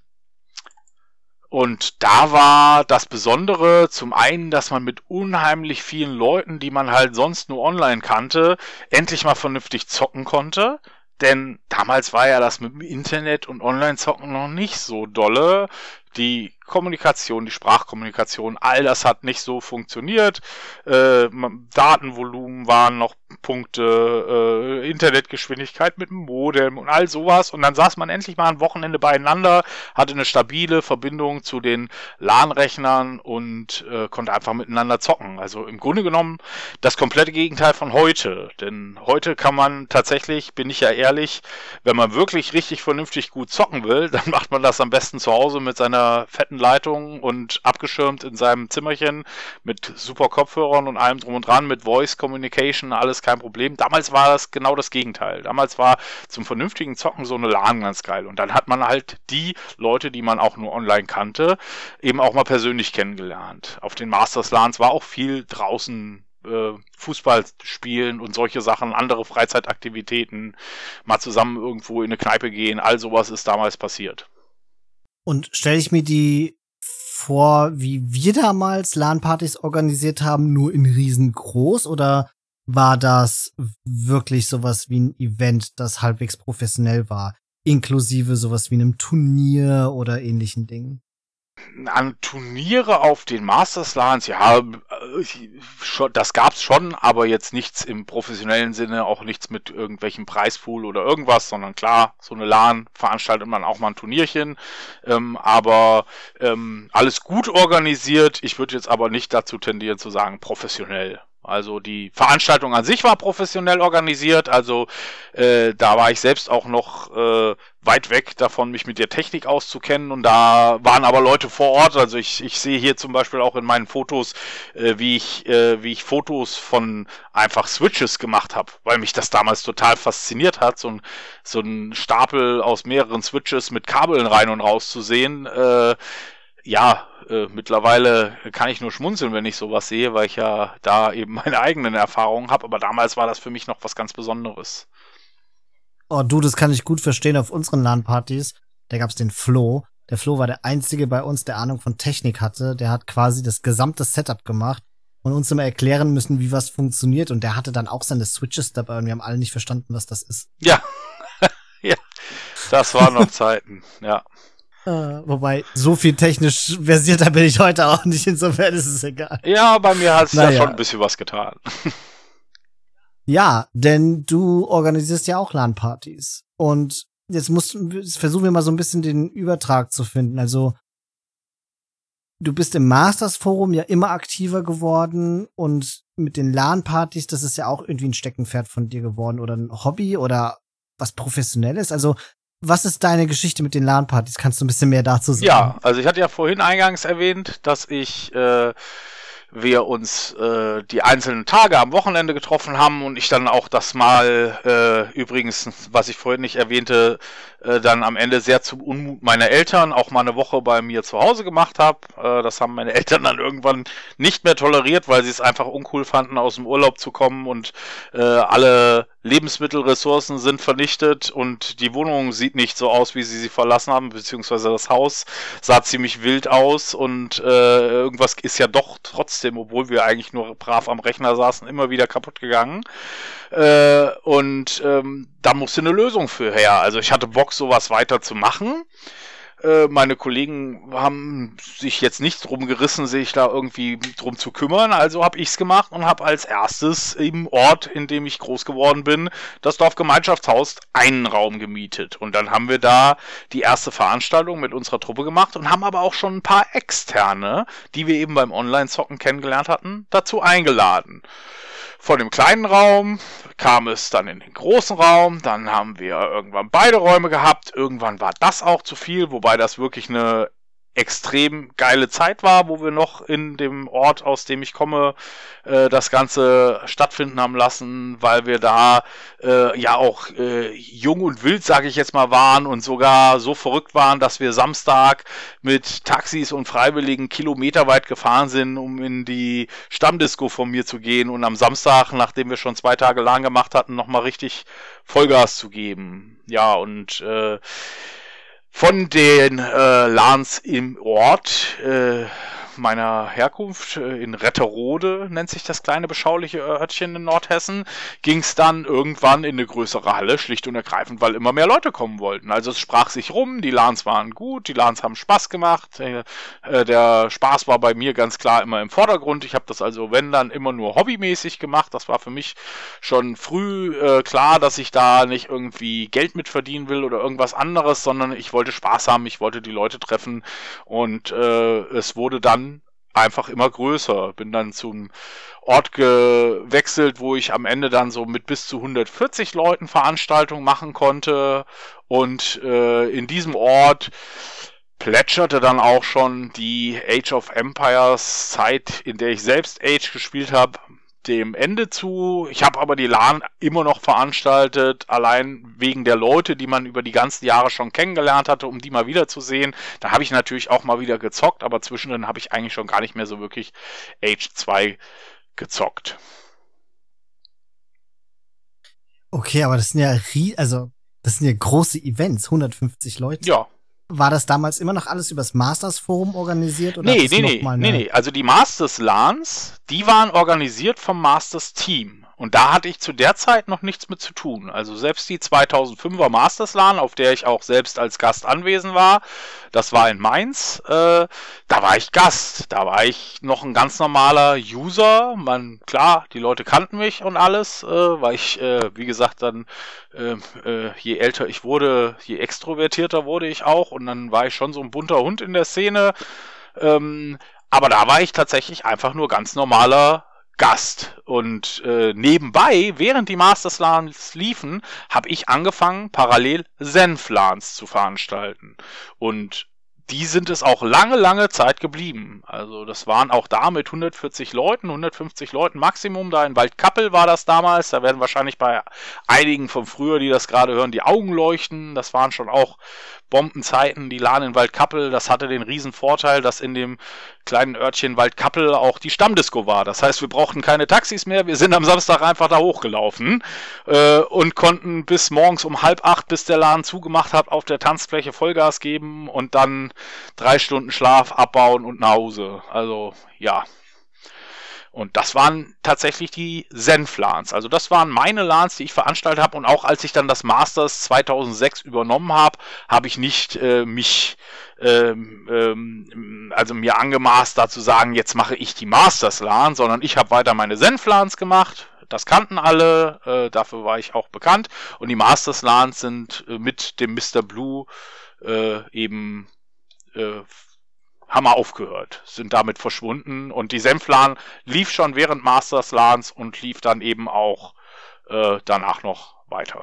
und da war das Besondere zum einen, dass man mit unheimlich vielen Leuten, die man halt sonst nur online kannte, endlich mal vernünftig zocken konnte. Denn damals war ja das mit dem Internet und Online-Zocken noch nicht so dolle. Die Kommunikation, die Sprachkommunikation, all das hat nicht so funktioniert. Äh, Datenvolumen waren noch Punkte, äh, Internetgeschwindigkeit mit dem Modem und all sowas. Und dann saß man endlich mal ein Wochenende beieinander, hatte eine stabile Verbindung zu den LAN-Rechnern und äh, konnte einfach miteinander zocken. Also im Grunde genommen das komplette Gegenteil von heute. Denn heute kann man tatsächlich, bin ich ja ehrlich, wenn man wirklich richtig vernünftig gut zocken will, dann macht man das am besten zu Hause mit seiner fetten Leitung und abgeschirmt in seinem Zimmerchen mit super Kopfhörern und allem drum und dran, mit Voice Communication, alles kein Problem. Damals war das genau das Gegenteil. Damals war zum vernünftigen Zocken so eine LAN ganz geil. Und dann hat man halt die Leute, die man auch nur online kannte, eben auch mal persönlich kennengelernt. Auf den Masters-LANs war auch viel draußen äh, Fußball spielen und solche Sachen, andere Freizeitaktivitäten, mal zusammen irgendwo in eine Kneipe gehen, all sowas ist damals passiert. Und stelle ich mir die vor, wie wir damals LAN-Partys organisiert haben, nur in riesengroß, oder war das wirklich sowas wie ein Event, das halbwegs professionell war, inklusive sowas wie einem Turnier oder ähnlichen Dingen? An Turniere auf den Masters-LANs, ja, das gab's schon, aber jetzt nichts im professionellen Sinne, auch nichts mit irgendwelchem Preispool oder irgendwas, sondern klar, so eine LAN veranstaltet man auch mal ein Turnierchen, ähm, aber ähm, alles gut organisiert. Ich würde jetzt aber nicht dazu tendieren zu sagen, professionell. Also die Veranstaltung an sich war professionell organisiert, also äh, da war ich selbst auch noch äh, weit weg davon, mich mit der Technik auszukennen, und da waren aber Leute vor Ort. Also ich, ich sehe hier zum Beispiel auch in meinen Fotos, äh, wie ich äh, wie ich Fotos von einfach Switches gemacht habe, weil mich das damals total fasziniert hat, so ein, so ein Stapel aus mehreren Switches mit Kabeln rein und raus zu sehen. Äh, ja, äh, mittlerweile kann ich nur schmunzeln, wenn ich sowas sehe, weil ich ja da eben meine eigenen Erfahrungen habe, aber damals war das für mich noch was ganz Besonderes. Oh, du, das kann ich gut verstehen auf unseren LAN-Partys. Da gab's den Flo. Der Flo war der Einzige bei uns, der Ahnung von Technik hatte. Der hat quasi das gesamte Setup gemacht und uns immer erklären müssen, wie was funktioniert. Und der hatte dann auch seine Switches dabei und wir haben alle nicht verstanden, was das ist. Ja, ja, das waren noch Zeiten, ja. Uh, wobei, so viel technisch versierter bin ich heute auch nicht, insofern ist es egal. Ja, bei mir hat es naja. ja schon ein bisschen was getan. Ja, denn du organisierst ja auch LAN-Partys. Und jetzt, musst, jetzt versuchen wir mal so ein bisschen den Übertrag zu finden. Also, du bist im Masters-Forum ja immer aktiver geworden, und mit den LAN-Partys, das ist ja auch irgendwie ein Steckenpferd von dir geworden oder ein Hobby oder was Professionelles. Also, was ist deine Geschichte mit den LAN-Partys? Kannst du ein bisschen mehr dazu sagen? Ja, also ich hatte ja vorhin eingangs erwähnt, dass ich äh, wir uns äh, die einzelnen Tage am Wochenende getroffen haben und ich dann auch das mal, äh, übrigens, was ich vorhin nicht erwähnte, äh, dann am Ende sehr zum Unmut meiner Eltern auch mal eine Woche bei mir zu Hause gemacht habe. Äh, das haben meine Eltern dann irgendwann nicht mehr toleriert, weil sie es einfach uncool fanden, aus dem Urlaub zu kommen und äh, alle Lebensmittelressourcen sind vernichtet und die Wohnung sieht nicht so aus, wie sie sie verlassen haben, beziehungsweise das Haus sah ziemlich wild aus und äh, irgendwas ist ja doch trotzdem, obwohl wir eigentlich nur brav am Rechner saßen, immer wieder kaputt gegangen. Äh, und ähm, da musste eine Lösung für her. Also ich hatte Bock, sowas weiter zu machen. Meine Kollegen haben sich jetzt nicht drum gerissen, sich da irgendwie drum zu kümmern, also habe ich's gemacht und habe als erstes im Ort, in dem ich groß geworden bin, das Dorfgemeinschaftshaus, einen Raum gemietet. Und dann haben wir da die erste Veranstaltung mit unserer Truppe gemacht und haben aber auch schon ein paar Externe, die wir eben beim Online-Zocken kennengelernt hatten, dazu eingeladen. Von dem kleinen Raum kam es dann in den großen Raum, dann haben wir irgendwann beide Räume gehabt, irgendwann war das auch zu viel, wobei das wirklich eine extrem geile Zeit war, wo wir noch in dem Ort, aus dem ich komme, äh, das Ganze stattfinden haben lassen, weil wir da äh, ja auch äh, jung und wild, sage ich jetzt mal, waren und sogar so verrückt waren, dass wir Samstag mit Taxis und Freiwilligen kilometerweit gefahren sind, um in die Stammdisco von mir zu gehen und am Samstag, nachdem wir schon zwei Tage lang gemacht hatten, nochmal richtig Vollgas zu geben. Ja, und äh, von den äh, LANs im Ort äh, meiner Herkunft, äh, in Retterode nennt sich das kleine beschauliche Örtchen in Nordhessen, ging es dann irgendwann in eine größere Halle, schlicht und ergreifend, weil immer mehr Leute kommen wollten. Also es sprach sich rum, die LANs waren gut, die LANs haben Spaß gemacht, äh, äh, der Spaß war bei mir ganz klar immer im Vordergrund. Ich habe das also, wenn dann, immer nur hobbymäßig gemacht. Das war für mich schon früh äh, klar, dass ich da nicht irgendwie Geld mit verdienen will oder irgendwas anderes, sondern ich wollte Spaß haben, ich wollte die Leute treffen und äh, es wurde dann einfach immer größer. Bin dann zum Ort gewechselt, wo ich am Ende dann so mit bis zu hundertvierzig Leuten Veranstaltungen machen konnte und äh, in diesem Ort plätscherte dann auch schon die Age of Empires Zeit, in der ich selbst Age gespielt habe, dem Ende zu. Ich habe aber die LAN immer noch veranstaltet, allein wegen der Leute, die man über die ganzen Jahre schon kennengelernt hatte, um die mal wiederzusehen. Da habe ich natürlich auch mal wieder gezockt, aber zwischendrin habe ich eigentlich schon gar nicht mehr so wirklich Age zwei gezockt. Okay, aber das sind ja rie- also das sind ja große Events, hundertfünfzig Leute. Ja. War das damals immer noch alles übers Masters Forum organisiert? Oder nee, nee, nee, nee, nee. Also die Masters LANs, die waren organisiert vom Masters Team. Und da hatte ich zu der Zeit noch nichts mit zu tun. Also selbst die zweitausendfünfer Masters LAN, auf der ich auch selbst als Gast anwesend war, das war in Mainz, äh, da war ich Gast. Da war ich noch ein ganz normaler User. Man, klar, die Leute kannten mich und alles, äh, weil ich, äh, wie gesagt, dann äh, äh, je älter ich wurde, je extrovertierter wurde ich auch. Und dann war ich schon so ein bunter Hund in der Szene. Ähm, aber da war ich tatsächlich einfach nur ganz normaler Gast. Und äh, nebenbei, während die Masters LANs liefen, habe ich angefangen, parallel Senf LANs zu veranstalten. Und die sind es auch lange, lange Zeit geblieben. Also das waren auch da mit hundertvierzig Leuten, hundertfünfzig Leuten Maximum. Da in Waldkappel war das damals. Da werden wahrscheinlich bei einigen von früher, die das gerade hören, die Augen leuchten. Das waren schon auch Bombenzeiten. Die LAN in Waldkappel, das hatte den riesen Vorteil, dass in dem kleinen Örtchen Waldkappel auch die Stammdisco war. Das heißt, wir brauchten keine Taxis mehr. Wir sind am Samstag einfach da hochgelaufen äh, und konnten bis morgens um halb acht, bis der Laden zugemacht hat, auf der Tanzfläche Vollgas geben und dann drei Stunden Schlaf abbauen und nach Hause. Also, ja. Und das waren tatsächlich die Senf-LANs. Also das waren meine LANs, die ich veranstaltet habe. Und auch als ich dann das Masters zweitausendsechs übernommen habe, habe ich nicht äh, mich, ähm, ähm, also mir angemaßt, da zu sagen, jetzt mache ich die Masters-LAN, sondern ich habe weiter meine Senf-LANs gemacht. Das kannten alle, äh, dafür war ich auch bekannt. Und die Masters-LANs sind äh, mit dem Mister Blue äh, eben äh, haben wir aufgehört, sind damit verschwunden und die Senf-LAN lief schon während Masters LANs und lief dann eben auch äh, danach noch weiter.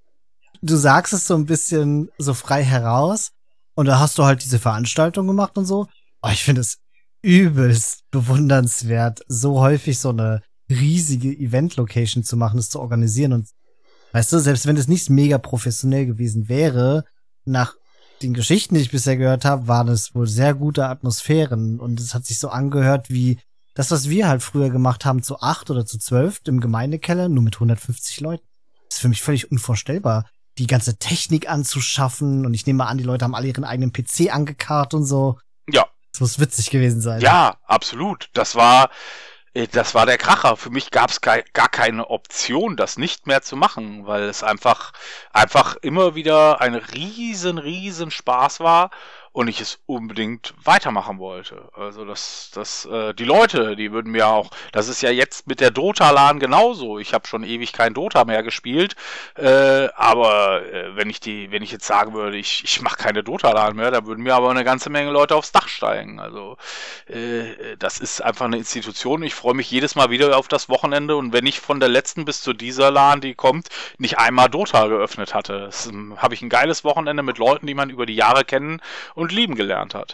Du sagst es so ein bisschen so frei heraus und da hast du halt diese Veranstaltung gemacht und so. Oh, ich finde es übelst bewundernswert, so häufig so eine riesige Event-Location zu machen, es zu organisieren. Und weißt du, selbst wenn es nicht mega professionell gewesen wäre, nach den Geschichten, die ich bisher gehört habe, waren es wohl sehr gute Atmosphären. Und es hat sich so angehört wie das, was wir halt früher gemacht haben, zu acht oder zu zwölf im Gemeindekeller, nur mit hundertfünfzig Leuten. Das ist für mich völlig unvorstellbar, die ganze Technik anzuschaffen. Und ich nehme mal an, die Leute haben alle ihren eigenen P C angekarrt und so. Ja. Das muss witzig gewesen sein. Ja, absolut. Das war, das war der Kracher. Für mich gab es gar keine Option, das nicht mehr zu machen, weil es einfach, einfach immer wieder ein riesen, riesen Spaß war. Und ich es unbedingt weitermachen wollte. Also das, das, äh, die Leute, die würden mir auch, das ist ja jetzt mit der Dota-LAN genauso. Ich habe schon ewig kein Dota mehr gespielt, äh, aber äh, wenn ich die, wenn ich jetzt sagen würde, ich, ich mache keine Dota-LAN mehr, da würden mir aber eine ganze Menge Leute aufs Dach steigen. Also äh, das ist einfach eine Institution. Ich freue mich jedes Mal wieder auf das Wochenende und wenn ich von der letzten bis zu dieser LAN, die kommt, nicht einmal Dota geöffnet hatte, das, ähm, habe ich ein geiles Wochenende mit Leuten, die man über die Jahre kennen und lieben gelernt hat.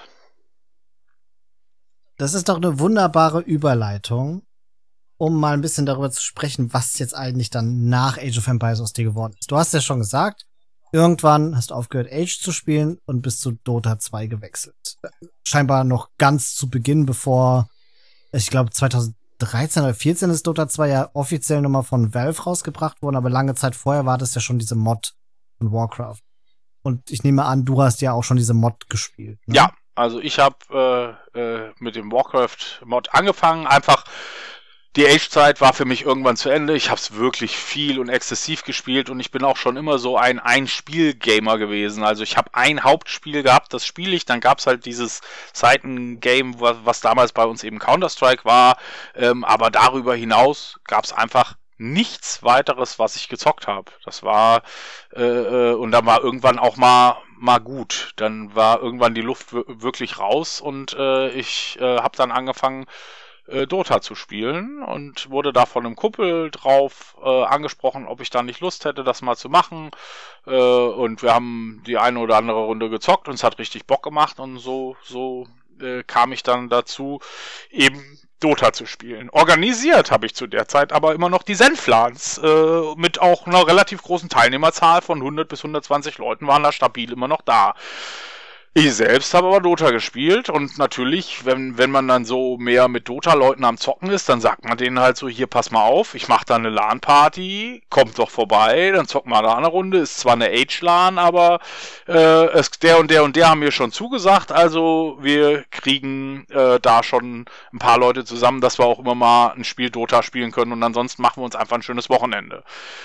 Das ist doch eine wunderbare Überleitung, um mal ein bisschen darüber zu sprechen, was jetzt eigentlich dann nach Age of Empires aus dir geworden ist. Du hast ja schon gesagt, irgendwann hast du aufgehört, Age zu spielen und bist zu Dota zwei gewechselt. Scheinbar noch ganz zu Beginn, bevor, ich glaube, zweitausenddreizehn oder vierzehn ist Dota zwei ja offiziell nochmal von Valve rausgebracht worden, aber lange Zeit vorher war das ja schon diese Mod von Warcraft. Und ich nehme an, du hast ja auch schon diese Mod gespielt. Ne? Ja, also ich habe äh, äh, mit dem Warcraft-Mod angefangen. Einfach, die Age-Zeit war für mich irgendwann zu Ende. Ich habe es wirklich viel und exzessiv gespielt und ich bin auch schon immer so ein Ein-Spiel-Gamer gewesen. Also ich habe ein Hauptspiel gehabt, das spiele ich. Dann gab es halt dieses Seiten-Game, was, was damals bei uns eben Counter-Strike war. Ähm, aber darüber hinaus gab es einfach nichts weiteres, was ich gezockt habe. Das war äh, und dann war irgendwann auch mal mal gut. Dann war irgendwann die Luft w- wirklich raus und äh, ich äh, habe dann angefangen äh, Dota zu spielen und wurde da von einem Kumpel drauf äh, angesprochen, ob ich da nicht Lust hätte, das mal zu machen. Äh, und wir haben die eine oder andere Runde gezockt und es hat richtig Bock gemacht und so so äh, kam ich dann dazu, eben Dota zu spielen. Organisiert habe ich zu der Zeit aber immer noch die Senflans äh, mit auch einer relativ großen Teilnehmerzahl von hundert bis hundertzwanzig Leuten waren da stabil immer noch da. Ich selbst habe aber Dota gespielt und natürlich, wenn wenn man dann so mehr mit Dota-Leuten am Zocken ist, dann sagt man denen halt so, hier, pass mal auf, ich mache da eine LAN-Party, kommt doch vorbei, dann zocken wir da eine Runde, ist zwar eine Age-LAN, aber äh, es, der und der und der haben mir schon zugesagt, also wir kriegen äh, da schon ein paar Leute zusammen, dass wir auch immer mal ein Spiel Dota spielen können und ansonsten machen wir uns einfach ein schönes Wochenende.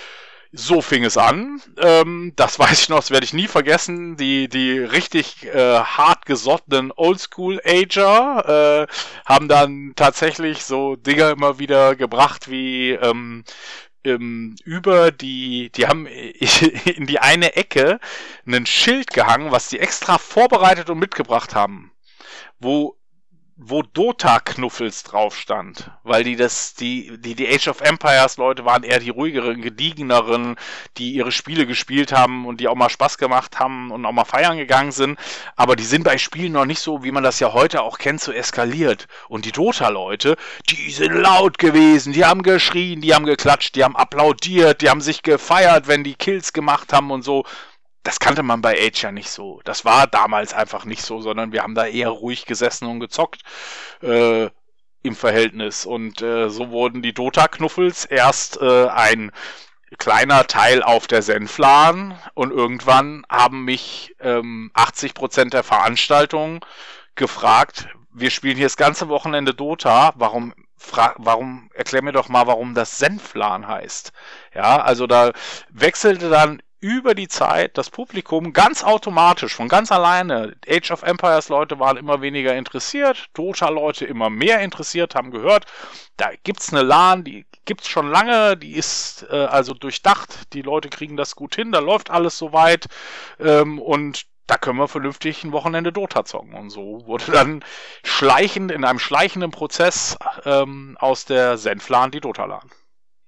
So fing es an. Ähm, das weiß ich noch, das werde ich nie vergessen. Die die richtig äh, hart gesottenen Oldschool-Ager äh, haben dann tatsächlich so Dinger immer wieder gebracht wie ähm, ähm, über die, die haben in die eine Ecke ein Schild gehangen, was die extra vorbereitet und mitgebracht haben, wo wo Dota-Knuffels drauf stand, weil die das, die, die, die Age of Empires Leute waren eher die ruhigeren, gediegeneren, die ihre Spiele gespielt haben und die auch mal Spaß gemacht haben und auch mal feiern gegangen sind, aber die sind bei Spielen noch nicht so, wie man das ja heute auch kennt, so eskaliert. Und die Dota-Leute, die sind laut gewesen, die haben geschrien, die haben geklatscht, die haben applaudiert, die haben sich gefeiert, wenn die Kills gemacht haben und so. Das kannte man bei Age ja nicht so. Das war damals einfach nicht so, sondern wir haben da eher ruhig gesessen und gezockt äh, im Verhältnis. Und äh, so wurden die Dota-Knuffels erst äh, ein kleiner Teil auf der Senflan und irgendwann haben mich ähm, achtzig Prozent der Veranstaltung gefragt, wir spielen hier das ganze Wochenende Dota, warum Fra- warum, erklär mir doch mal, warum das Senflan heißt. Ja, also da wechselte dann über die Zeit das Publikum ganz automatisch, von ganz alleine. Age of Empires Leute waren immer weniger interessiert, Dota Leute immer mehr interessiert, haben gehört, da gibt's eine LAN, die gibt's schon lange, die ist äh, also durchdacht, die Leute kriegen das gut hin, da läuft alles soweit ähm, und da können wir vernünftig ein Wochenende Dota zocken. Und so wurde dann schleichend, in einem schleichenden Prozess ähm, aus der Senflan die Dota-LAN.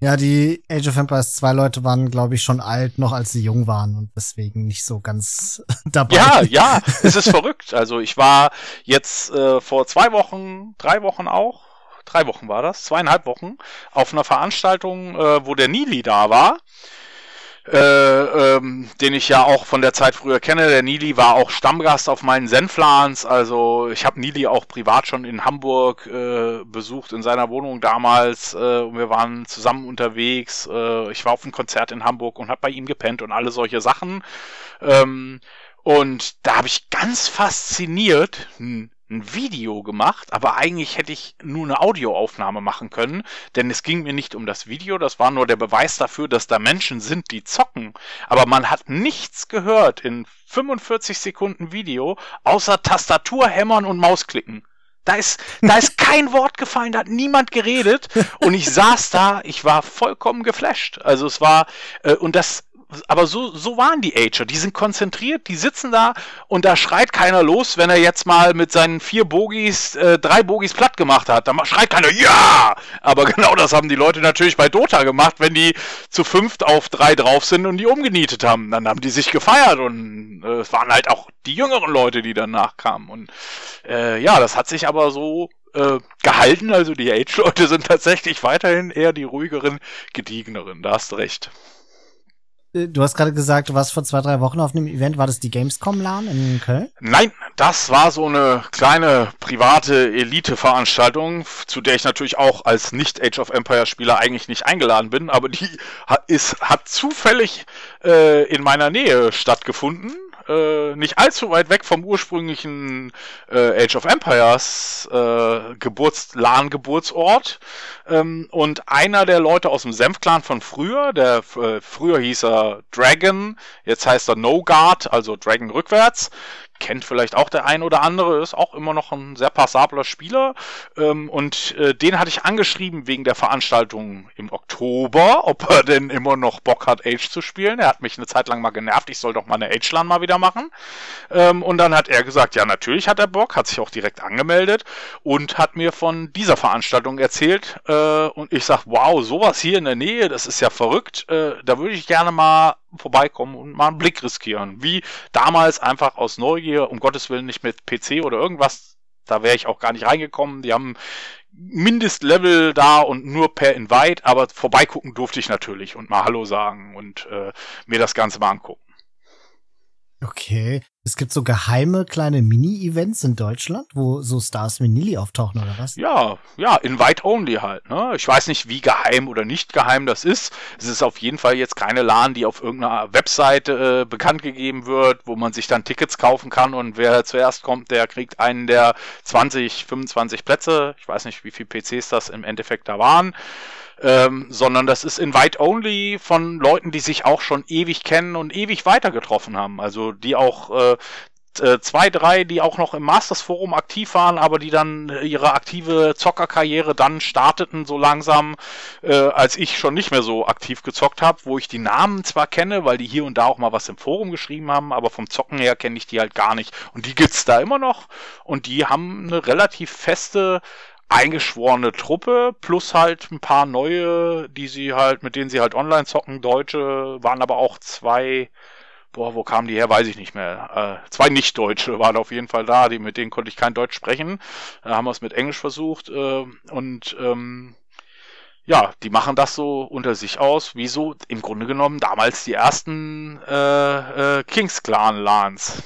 Ja, die Age of Empires zwei Leute waren, glaube ich, schon alt, noch als sie jung waren und deswegen nicht so ganz dabei. Ja, ja, es ist verrückt. Also ich war jetzt äh, vor zwei Wochen, drei Wochen auch, drei Wochen war das, zweieinhalb Wochen, auf einer Veranstaltung, äh, wo der Nili da war. Äh, ähm, den ich ja auch von der Zeit früher kenne. Der Nili war auch Stammgast auf meinen Senflans, also ich habe Nili auch privat schon in Hamburg äh, besucht, in seiner Wohnung damals, äh, und wir waren zusammen unterwegs, äh, ich war auf einem Konzert in Hamburg und habe bei ihm gepennt und alle solche Sachen, ähm, und da habe ich ganz fasziniert ein, ein Video gemacht, aber eigentlich hätte ich nur eine Audioaufnahme machen können, denn es ging mir nicht um das Video, das war nur der Beweis dafür, dass da Menschen sind, die zocken, aber man hat nichts gehört in fünfundvierzig Sekunden Video, außer Tastatur, Hämmern und Mausklicken. Da ist, da ist kein Wort gefallen, da hat niemand geredet und ich saß da, ich war vollkommen geflasht. Also es war, äh, und das, aber so, so waren die Ager. Die sind konzentriert, die sitzen da und da schreit keiner los, wenn er jetzt mal mit seinen vier Bogies, äh, drei Bogies platt gemacht hat. Da schreit keiner, ja! Aber genau das haben die Leute natürlich bei Dota gemacht, wenn die zu fünft auf drei drauf sind und die umgenietet haben. Dann haben die sich gefeiert und äh, es waren halt auch die jüngeren Leute, die danach kamen. Und äh, ja, das hat sich aber so äh, gehalten. Also die Age-Leute sind tatsächlich weiterhin eher die ruhigeren, gediegeneren. Da hast du recht. Du hast gerade gesagt, du warst vor zwei, drei Wochen auf einem Event. War das die Gamescom-LAN in Köln? Nein, das war so eine kleine private Elite-Veranstaltung, zu der ich natürlich auch als Nicht-Age of Empires-Spieler eigentlich nicht eingeladen bin, aber die hat, ist, hat zufällig äh, in meiner Nähe stattgefunden. Äh, nicht allzu weit weg vom ursprünglichen äh, Age of Empires äh, Geburts LAN-Geburtsort. Ähm, und einer der Leute aus dem Senf-Clan von früher, der äh, früher hieß er Dragon, jetzt heißt er No Guard, also Dragon rückwärts. Kennt vielleicht auch der ein oder andere, ist auch immer noch ein sehr passabler Spieler. Ähm, und äh, den hatte ich angeschrieben wegen der Veranstaltung im Oktober, ob er denn immer noch Bock hat, Age zu spielen. Er hat mich eine Zeit lang mal genervt, ich soll doch mal eine Age-LAN mal wieder machen. Ähm, und dann hat er gesagt, ja, natürlich hat er Bock, hat sich auch direkt angemeldet und hat mir von dieser Veranstaltung erzählt. Äh, und ich sag, wow, sowas hier in der Nähe, das ist ja verrückt. Äh, da würde ich gerne mal vorbeikommen und mal einen Blick riskieren. Wie damals einfach aus Neugier, um Gottes Willen nicht mit P C oder irgendwas, da wäre ich auch gar nicht reingekommen. Die haben Mindestlevel da und nur per Invite, aber vorbeigucken durfte ich natürlich und mal Hallo sagen und äh, mir das Ganze mal angucken. Okay. Es gibt so geheime kleine Mini-Events in Deutschland, wo so Stars wie Nili auftauchen, oder was? Ja, ja, Invite-Only halt, ne? Ich weiß nicht, wie geheim oder nicht geheim das ist. Es ist auf jeden Fall jetzt keine LAN, die auf irgendeiner Webseite äh, bekannt gegeben wird, wo man sich dann Tickets kaufen kann und wer zuerst kommt, der kriegt einen der zwanzig, fünfundzwanzig Plätze. Ich weiß nicht, wie viele P Cs das im Endeffekt da waren. Ähm, sondern das ist Invite-Only von Leuten, die sich auch schon ewig kennen und ewig weiter getroffen haben. Also die auch äh, zwei, drei, die auch noch im Masters-Forum aktiv waren, aber die dann ihre aktive Zockerkarriere dann starteten so langsam, äh, als ich schon nicht mehr so aktiv gezockt habe, wo ich die Namen zwar kenne, weil die hier und da auch mal was im Forum geschrieben haben, aber vom Zocken her kenne ich die halt gar nicht. Und die gibt's da immer noch und die haben eine relativ feste eingeschworene Truppe, plus halt ein paar neue, die sie halt, mit denen sie halt online zocken, Deutsche, waren aber auch zwei, boah, wo kamen die her, weiß ich nicht mehr, äh, zwei Nicht-Deutsche waren auf jeden Fall da, die, mit denen konnte ich kein Deutsch sprechen, da haben wir es mit Englisch versucht, äh, und, ähm, ja, die machen das so unter sich aus, wie so im Grunde genommen damals die ersten äh, äh, Kings Clan LANs.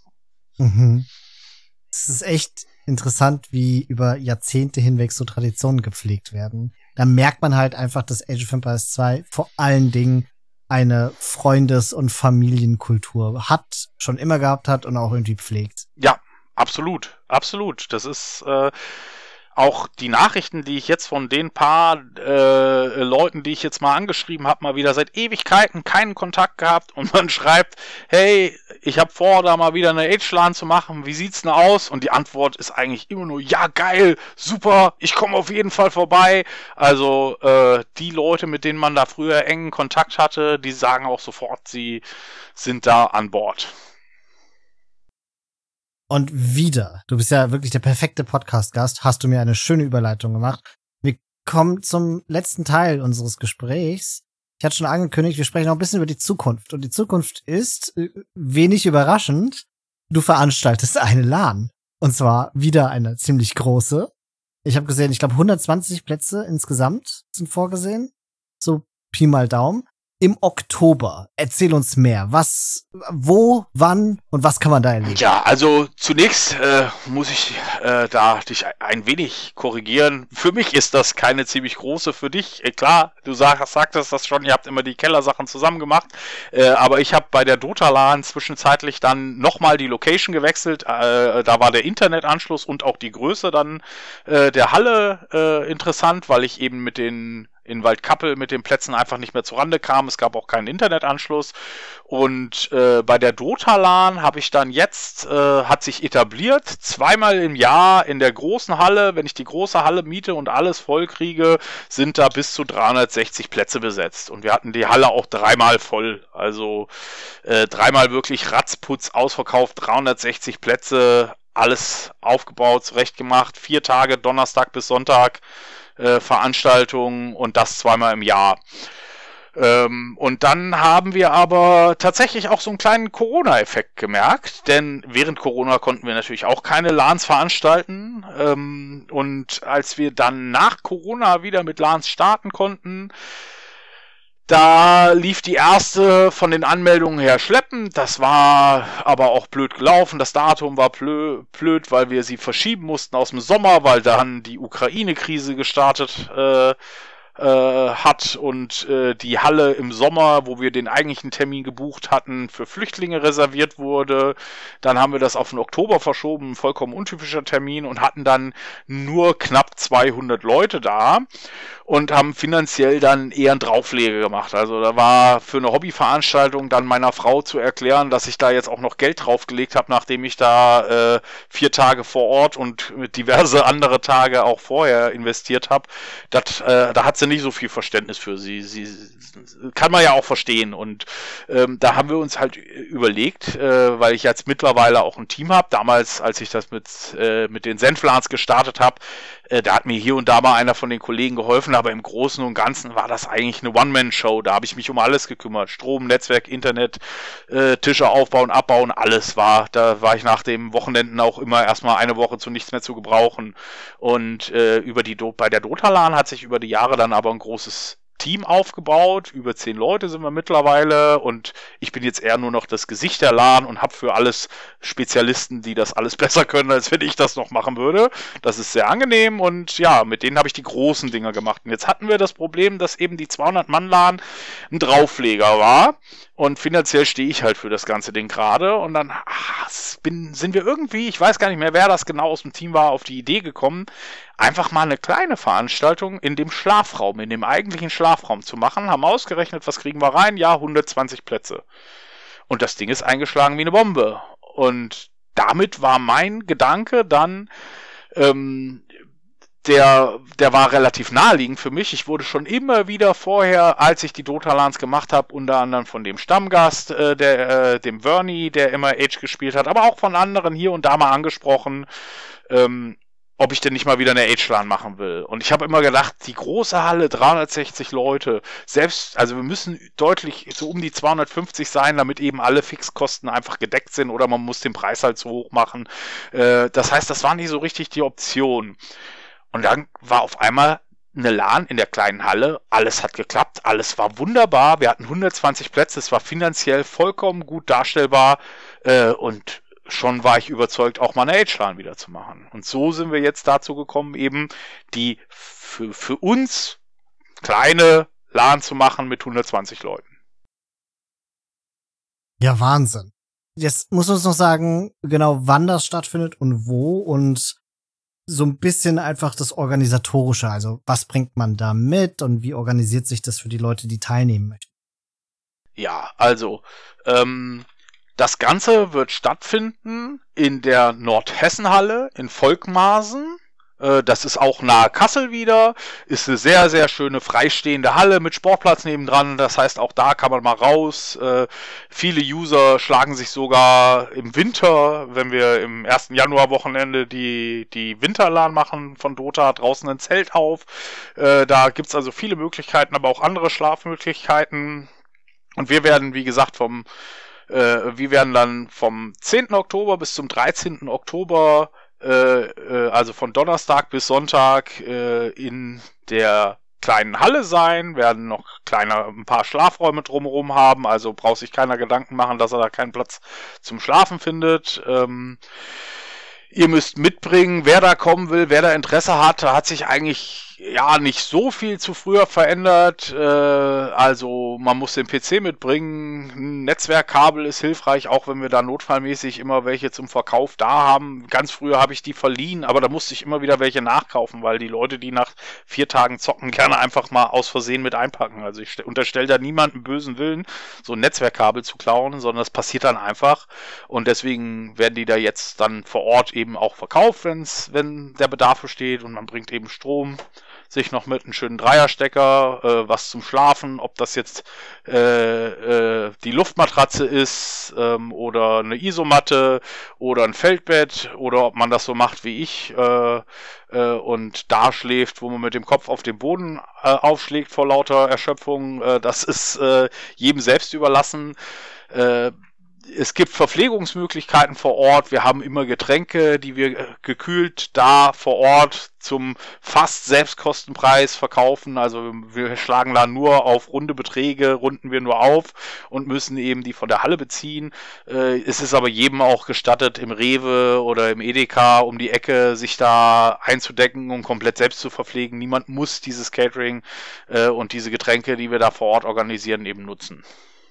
Mhm. Es ist echt interessant, wie über Jahrzehnte hinweg so Traditionen gepflegt werden. Da merkt man halt einfach, dass Age of Empires zwei vor allen Dingen eine Freundes- und Familienkultur hat, schon immer gehabt hat und auch irgendwie pflegt. Ja, absolut, absolut. Das ist äh, auch die Nachrichten, die ich jetzt von den paar äh, Leuten, die ich jetzt mal angeschrieben habe, mal wieder seit Ewigkeiten keinen Kontakt gehabt und man schreibt, hey, ich habe vor, da mal wieder eine Age-LAN zu machen, wie sieht's denn aus? Und die Antwort ist eigentlich immer nur, ja geil, super, ich komme auf jeden Fall vorbei. Also äh, die Leute, mit denen man da früher engen Kontakt hatte, die sagen auch sofort, sie sind da an Bord. Und wieder, du bist ja wirklich der perfekte Podcast-Gast, hast du mir eine schöne Überleitung gemacht. Wir kommen zum letzten Teil unseres Gesprächs. Ich hatte schon angekündigt, wir sprechen noch ein bisschen über die Zukunft. Und die Zukunft ist, äh, wenig überraschend, du veranstaltest eine LAN. Und zwar wieder eine ziemlich große. Ich habe gesehen, ich glaube hundertzwanzig Plätze insgesamt sind vorgesehen. So Pi mal Daumen. Im Oktober. Erzähl uns mehr. Was, wo, wann und was kann man da erleben? Ja, also zunächst äh, muss ich äh, da dich ein wenig korrigieren. Für mich ist das keine ziemlich große. Für dich, äh, klar, du sag, sagtest das schon, ihr habt immer die Kellersachen zusammen gemacht. Äh, aber ich habe bei der Dota-LAN zwischenzeitlich dann nochmal die Location gewechselt. Äh, da war der Internetanschluss und auch die Größe dann äh, der Halle äh, interessant, weil ich eben mit den in Waldkappel mit den Plätzen einfach nicht mehr zurande kam. Es gab auch keinen Internetanschluss. Und äh, bei der Dota-LAN habe ich dann jetzt, äh, hat sich etabliert, zweimal im Jahr in der großen Halle, wenn ich die große Halle miete und alles voll kriege, sind da bis zu dreihundertsechzig Plätze besetzt. Und wir hatten die Halle auch dreimal voll. Also äh, dreimal wirklich Ratzputz ausverkauft, dreihundertsechzig Plätze, alles aufgebaut, zurechtgemacht, vier Tage, Donnerstag bis Sonntag, Veranstaltungen und das zweimal im Jahr. Ähm, und dann haben wir aber tatsächlich auch so einen kleinen Corona-Effekt gemerkt, denn während Corona konnten wir natürlich auch keine LANs veranstalten. Ähm, und als wir dann nach Corona wieder mit LANs starten konnten, da lief die erste von den Anmeldungen her schleppend. Das war aber auch blöd gelaufen. Das Datum war blö- blöd, weil wir sie verschieben mussten aus dem Sommer, weil dann die Ukraine-Krise gestartet äh, äh, hat und äh, die Halle im Sommer, wo wir den eigentlichen Termin gebucht hatten, für Flüchtlinge reserviert wurde. Dann haben wir das auf den Oktober verschoben, ein vollkommen untypischer Termin, und hatten dann nur knapp zweihundert Leute da und haben finanziell dann eher einen Draufleger gemacht. Also da war für eine Hobbyveranstaltung dann meiner Frau zu erklären, dass ich da jetzt auch noch Geld draufgelegt habe, nachdem ich da äh, vier Tage vor Ort und mit diverse andere Tage auch vorher investiert habe. Das, äh, da hat sie nicht so viel Verständnis für. Sie, sie kann man ja auch verstehen. Und ähm, da haben wir uns halt überlegt, äh, weil ich jetzt mittlerweile auch ein Team habe. Damals, als ich das mit, äh, mit den Senflans gestartet habe, äh, da hat mir hier und da mal einer von den Kollegen geholfen, aber im Großen und Ganzen war das eigentlich eine One-Man-Show. Da habe ich mich um alles gekümmert. Strom, Netzwerk, Internet, äh, Tische aufbauen, abbauen, alles war. Da war ich nach dem Wochenenden auch immer erstmal eine Woche zu nichts mehr zu gebrauchen. Und äh, über die Do- bei der Dota-LAN hat sich über die Jahre dann aber ein großes Team aufgebaut, über zehn Leute sind wir mittlerweile, und ich bin jetzt eher nur noch das Gesicht der LAN und habe für alles Spezialisten, die das alles besser können, als wenn ich das noch machen würde. Das ist sehr angenehm, und ja, mit denen habe ich die großen Dinger gemacht. Und jetzt hatten wir das Problem, dass eben die zweihundert-Mann-LAN ein Draufleger war, und finanziell stehe ich halt für das ganze Ding gerade, und dann ach, bin, sind wir irgendwie, ich weiß gar nicht mehr, wer das genau aus dem Team war, auf die Idee gekommen, einfach mal eine kleine Veranstaltung in dem Schlafraum, in dem eigentlichen Schlafraum zu machen, haben ausgerechnet, was kriegen wir rein? Ja, hundertzwanzig Plätze. Und das Ding ist eingeschlagen wie eine Bombe. Und damit war mein Gedanke dann, ähm, der, der war relativ naheliegend für mich. Ich wurde schon immer wieder vorher, als ich die Dota-LANs gemacht habe, unter anderem von dem Stammgast, äh, der, äh, dem Vernie, der immer Age gespielt hat, aber auch von anderen hier und da mal angesprochen, ähm, ob ich denn nicht mal wieder eine Age-LAN machen will. Und ich habe immer gedacht, die große Halle, dreihundertsechzig Leute, selbst, also wir müssen deutlich so um die zweihundertfünfzig sein, damit eben alle Fixkosten einfach gedeckt sind, oder man muss den Preis halt so hoch machen. Äh, das heißt, das war nicht so richtig die Option. Und dann war auf einmal eine LAN in der kleinen Halle, alles hat geklappt, alles war wunderbar, wir hatten hundertzwanzig Plätze, es war finanziell vollkommen gut darstellbar, äh, und schon war ich überzeugt, auch mal eine Age-LAN wieder zu machen. Und so sind wir jetzt dazu gekommen, eben die für, für uns kleine LAN zu machen mit hundertzwanzig Leuten. Ja, Wahnsinn. Jetzt muss uns noch sagen, genau wann das stattfindet und wo, und so ein bisschen einfach das Organisatorische. Also was bringt man da mit und wie organisiert sich das für die Leute, die teilnehmen möchten? Ja, also ähm, das Ganze wird stattfinden in der Nordhessenhalle in Volkmarsen. Das ist auch nahe Kassel wieder, ist eine sehr, sehr schöne freistehende Halle mit Sportplatz nebendran. Das heißt, auch da kann man mal raus. Äh, viele User schlagen sich sogar im Winter, wenn wir im ersten Januar-Wochenende die, die Winterlan machen von Dota, draußen ein Zelt auf. Äh, da gibt's also viele Möglichkeiten, aber auch andere Schlafmöglichkeiten. Und wir werden, wie gesagt, vom äh, wir werden dann vom zehnten Oktober bis zum dreizehnten Oktober Äh, äh, also von Donnerstag bis Sonntag äh, in der kleinen Halle sein, werden noch kleiner ein paar Schlafräume drumherum haben, also braucht sich keiner Gedanken machen, dass er da keinen Platz zum Schlafen findet. Ähm, ihr müsst mitbringen, wer da kommen will, wer da Interesse hat, da hat sich eigentlich ja nicht so viel zu früher verändert. Äh, also man muss den P C mitbringen, ein Netzwerkkabel ist hilfreich, auch wenn wir da notfallmäßig immer welche zum Verkauf da haben. Ganz früher habe ich die verliehen, aber da musste ich immer wieder welche nachkaufen, weil die Leute, die nach vier Tagen zocken, gerne einfach mal aus Versehen mit einpacken. Also ich unterstelle da niemanden bösen Willen, so ein Netzwerkkabel zu klauen, sondern das passiert dann einfach. Und deswegen werden die da jetzt dann vor Ort eben auch verkauft, wenn's, wenn der Bedarf besteht und man bringt eben Strom sich noch mit einem schönen Dreierstecker, äh, was zum Schlafen, ob das jetzt äh, äh, die Luftmatratze ist ähm, oder eine Isomatte oder ein Feldbett oder ob man das so macht wie ich äh, äh, und da schläft, wo man mit dem Kopf auf den Boden äh, aufschlägt vor lauter Erschöpfung. Äh, das ist äh, jedem selbst überlassen. Äh, Es gibt Verpflegungsmöglichkeiten vor Ort. Wir haben immer Getränke, die wir gekühlt da vor Ort zum fast Selbstkostenpreis verkaufen. Also wir schlagen da nur auf runde Beträge, runden wir nur auf und müssen eben die von der Halle beziehen. Es ist aber jedem auch gestattet, im Rewe oder im Edeka um die Ecke sich da einzudecken und komplett selbst zu verpflegen. Niemand muss dieses Catering und diese Getränke, die wir da vor Ort organisieren, eben nutzen.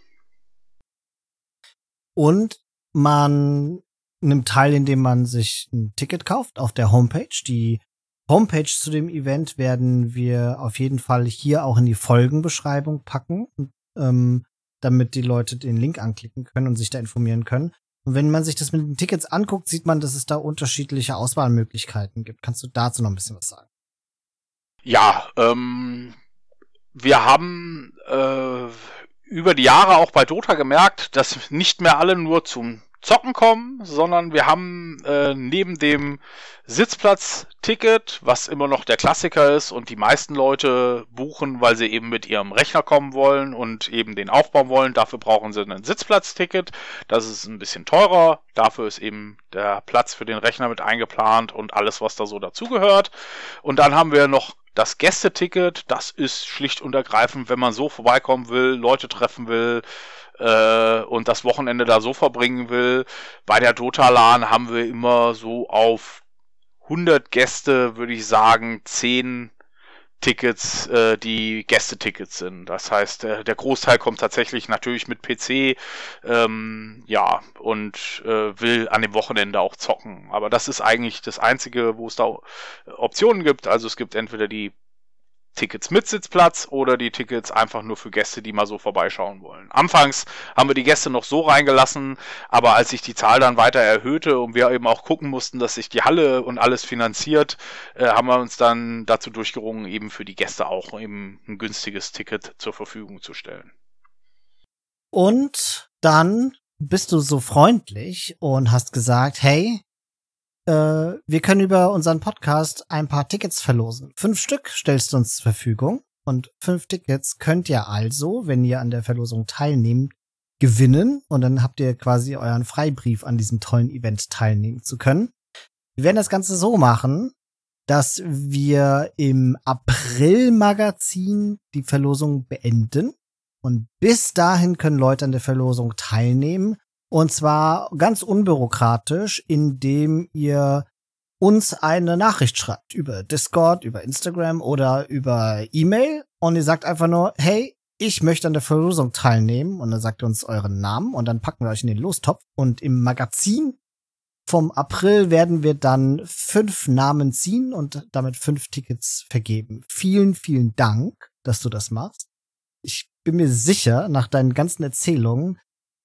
Und man nimmt teil, indem man sich ein Ticket kauft auf der Homepage. Die Homepage zu dem Event werden wir auf jeden Fall hier auch in die Folgenbeschreibung packen, ähm, damit die Leute den Link anklicken können und sich da informieren können. Und wenn man sich das mit den Tickets anguckt, sieht man, dass es da unterschiedliche Auswahlmöglichkeiten gibt. Kannst du dazu noch ein bisschen was sagen? Ja, ähm, wir haben äh, über die Jahre auch bei Dota gemerkt, dass nicht mehr alle nur zum Zocken kommen, sondern wir haben äh, neben dem Sitzplatz-Ticket, was immer noch der Klassiker ist und die meisten Leute buchen, weil sie eben mit ihrem Rechner kommen wollen und eben den aufbauen wollen, dafür brauchen sie ein Sitzplatz-Ticket. Das ist ein bisschen teurer, dafür ist eben der Platz für den Rechner mit eingeplant und alles, was da so dazugehört. Und dann haben wir noch das Gästeticket, das ist schlicht und ergreifend, wenn man so vorbeikommen will, Leute treffen will äh, und das Wochenende da so verbringen will. Bei der Dota-Lan haben wir immer so auf hundert Gäste, würde ich sagen, zehn Tickets, äh, die Gästetickets sind. Das heißt, der, der Großteil kommt tatsächlich natürlich mit P C, ähm, ja, und äh, will an dem Wochenende auch zocken. Aber das ist eigentlich das Einzige, wo es da Optionen gibt. Also es gibt entweder die Tickets mit Sitzplatz oder die Tickets einfach nur für Gäste, die mal so vorbeischauen wollen. Anfangs haben wir die Gäste noch so reingelassen, aber als sich die Zahl dann weiter erhöhte und wir eben auch gucken mussten, dass sich die Halle und alles finanziert, äh, haben wir uns dann dazu durchgerungen, eben für die Gäste auch eben ein günstiges Ticket zur Verfügung zu stellen. Und dann bist du so freundlich und hast gesagt, hey, äh, wir können über unseren Podcast ein paar Tickets verlosen. Fünf Stück stellst du uns zur Verfügung. Und fünf Tickets könnt ihr also, wenn ihr an der Verlosung teilnehmt, gewinnen. Und dann habt ihr quasi euren Freibrief, an diesem tollen Event teilnehmen zu können. Wir werden das Ganze so machen, dass wir im April-Magazin die Verlosung beenden. Und bis dahin können Leute an der Verlosung teilnehmen. Und zwar ganz unbürokratisch, indem ihr uns eine Nachricht schreibt über Discord, über Instagram oder über E-Mail. Und ihr sagt einfach nur, hey, ich möchte an der Verlosung teilnehmen. Und dann sagt ihr uns euren Namen und dann packen wir euch in den Lostopf. Und im Magazin vom April werden wir dann fünf Namen ziehen und damit fünf Tickets vergeben. Vielen, vielen Dank, dass du das machst. Ich bin mir sicher, nach deinen ganzen Erzählungen,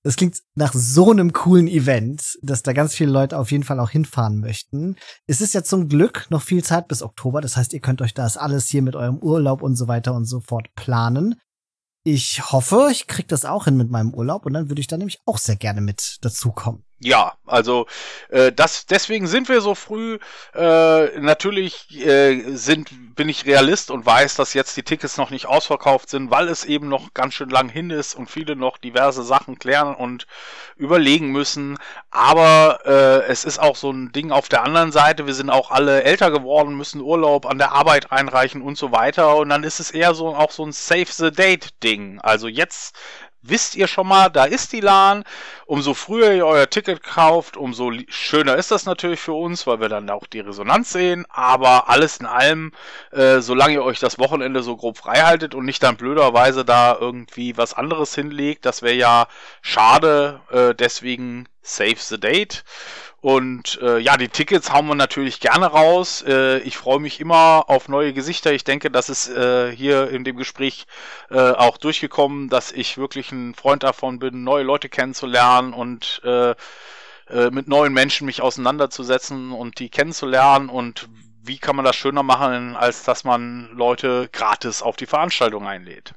Das klingt nach so einem coolen Event, dass da ganz viele Leute auf jeden Fall auch hinfahren möchten. Es ist ja zum Glück noch viel Zeit bis Oktober. Das heißt, ihr könnt euch das alles hier mit eurem Urlaub und so weiter und so fort planen. Ich hoffe, ich krieg das auch hin mit meinem Urlaub und dann würde ich da nämlich auch sehr gerne mit dazukommen. Ja, also äh, das deswegen sind wir so früh. Äh, natürlich äh, sind bin ich Realist und weiß, dass jetzt die Tickets noch nicht ausverkauft sind, weil es eben noch ganz schön lang hin ist und viele noch diverse Sachen klären und überlegen müssen. Aber äh, es ist auch so ein Ding auf der anderen Seite. Wir sind auch alle älter geworden, müssen Urlaub an der Arbeit einreichen und so weiter. Und dann ist es eher so auch so ein Save the Date Ding. Also jetzt wisst ihr schon mal, da ist die LAN. Umso früher ihr euer Ticket kauft, umso schöner ist das natürlich für uns, weil wir dann auch die Resonanz sehen. Aber alles in allem, äh, solange ihr euch das Wochenende so grob frei haltet und nicht dann blöderweise da irgendwie was anderes hinlegt, das wäre ja schade. Äh, deswegen save the date. Und äh, ja, die Tickets hauen wir natürlich gerne raus. Äh, ich freue mich immer auf neue Gesichter. Ich denke, das ist äh, hier in dem Gespräch äh, auch durchgekommen, dass ich wirklich ein Freund davon bin, neue Leute kennenzulernen und äh, äh, mit neuen Menschen mich auseinanderzusetzen und die kennenzulernen. Und wie kann man das schöner machen, als dass man Leute gratis auf die Veranstaltung einlädt?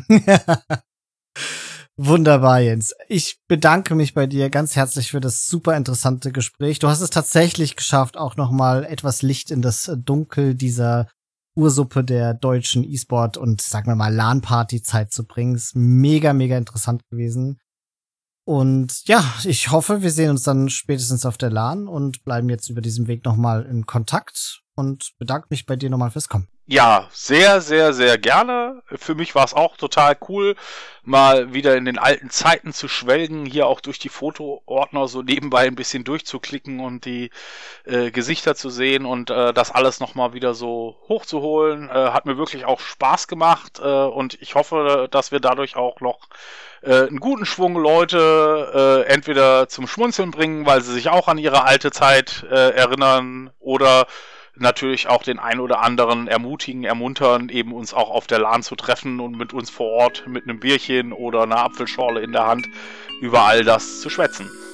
Wunderbar, Jens. Ich bedanke mich bei dir ganz herzlich für das super interessante Gespräch. Du hast es tatsächlich geschafft, auch noch mal etwas Licht in das Dunkel dieser Ursuppe der deutschen E-Sport und, sagen wir mal, LAN-Party-Zeit zu bringen. Ist mega, mega interessant gewesen. Und ja, ich hoffe, wir sehen uns dann spätestens auf der LAN und bleiben jetzt über diesen Weg noch mal in Kontakt und bedanke mich bei dir nochmal fürs Kommen. Ja, sehr, sehr, sehr gerne. Für mich war es auch total cool, mal wieder in den alten Zeiten zu schwelgen, hier auch durch die Fotoordner so nebenbei ein bisschen durchzuklicken und die äh, Gesichter zu sehen und äh, das alles nochmal wieder so hochzuholen. Äh, hat mir wirklich auch Spaß gemacht äh, und ich hoffe, dass wir dadurch auch noch äh, einen guten Schwung Leute äh, entweder zum Schmunzeln bringen, weil sie sich auch an ihre alte Zeit äh, erinnern oder natürlich auch den ein oder anderen ermutigen, ermuntern, eben uns auch auf der LAN zu treffen und mit uns vor Ort mit einem Bierchen oder einer Apfelschorle in der Hand über all das zu schwätzen.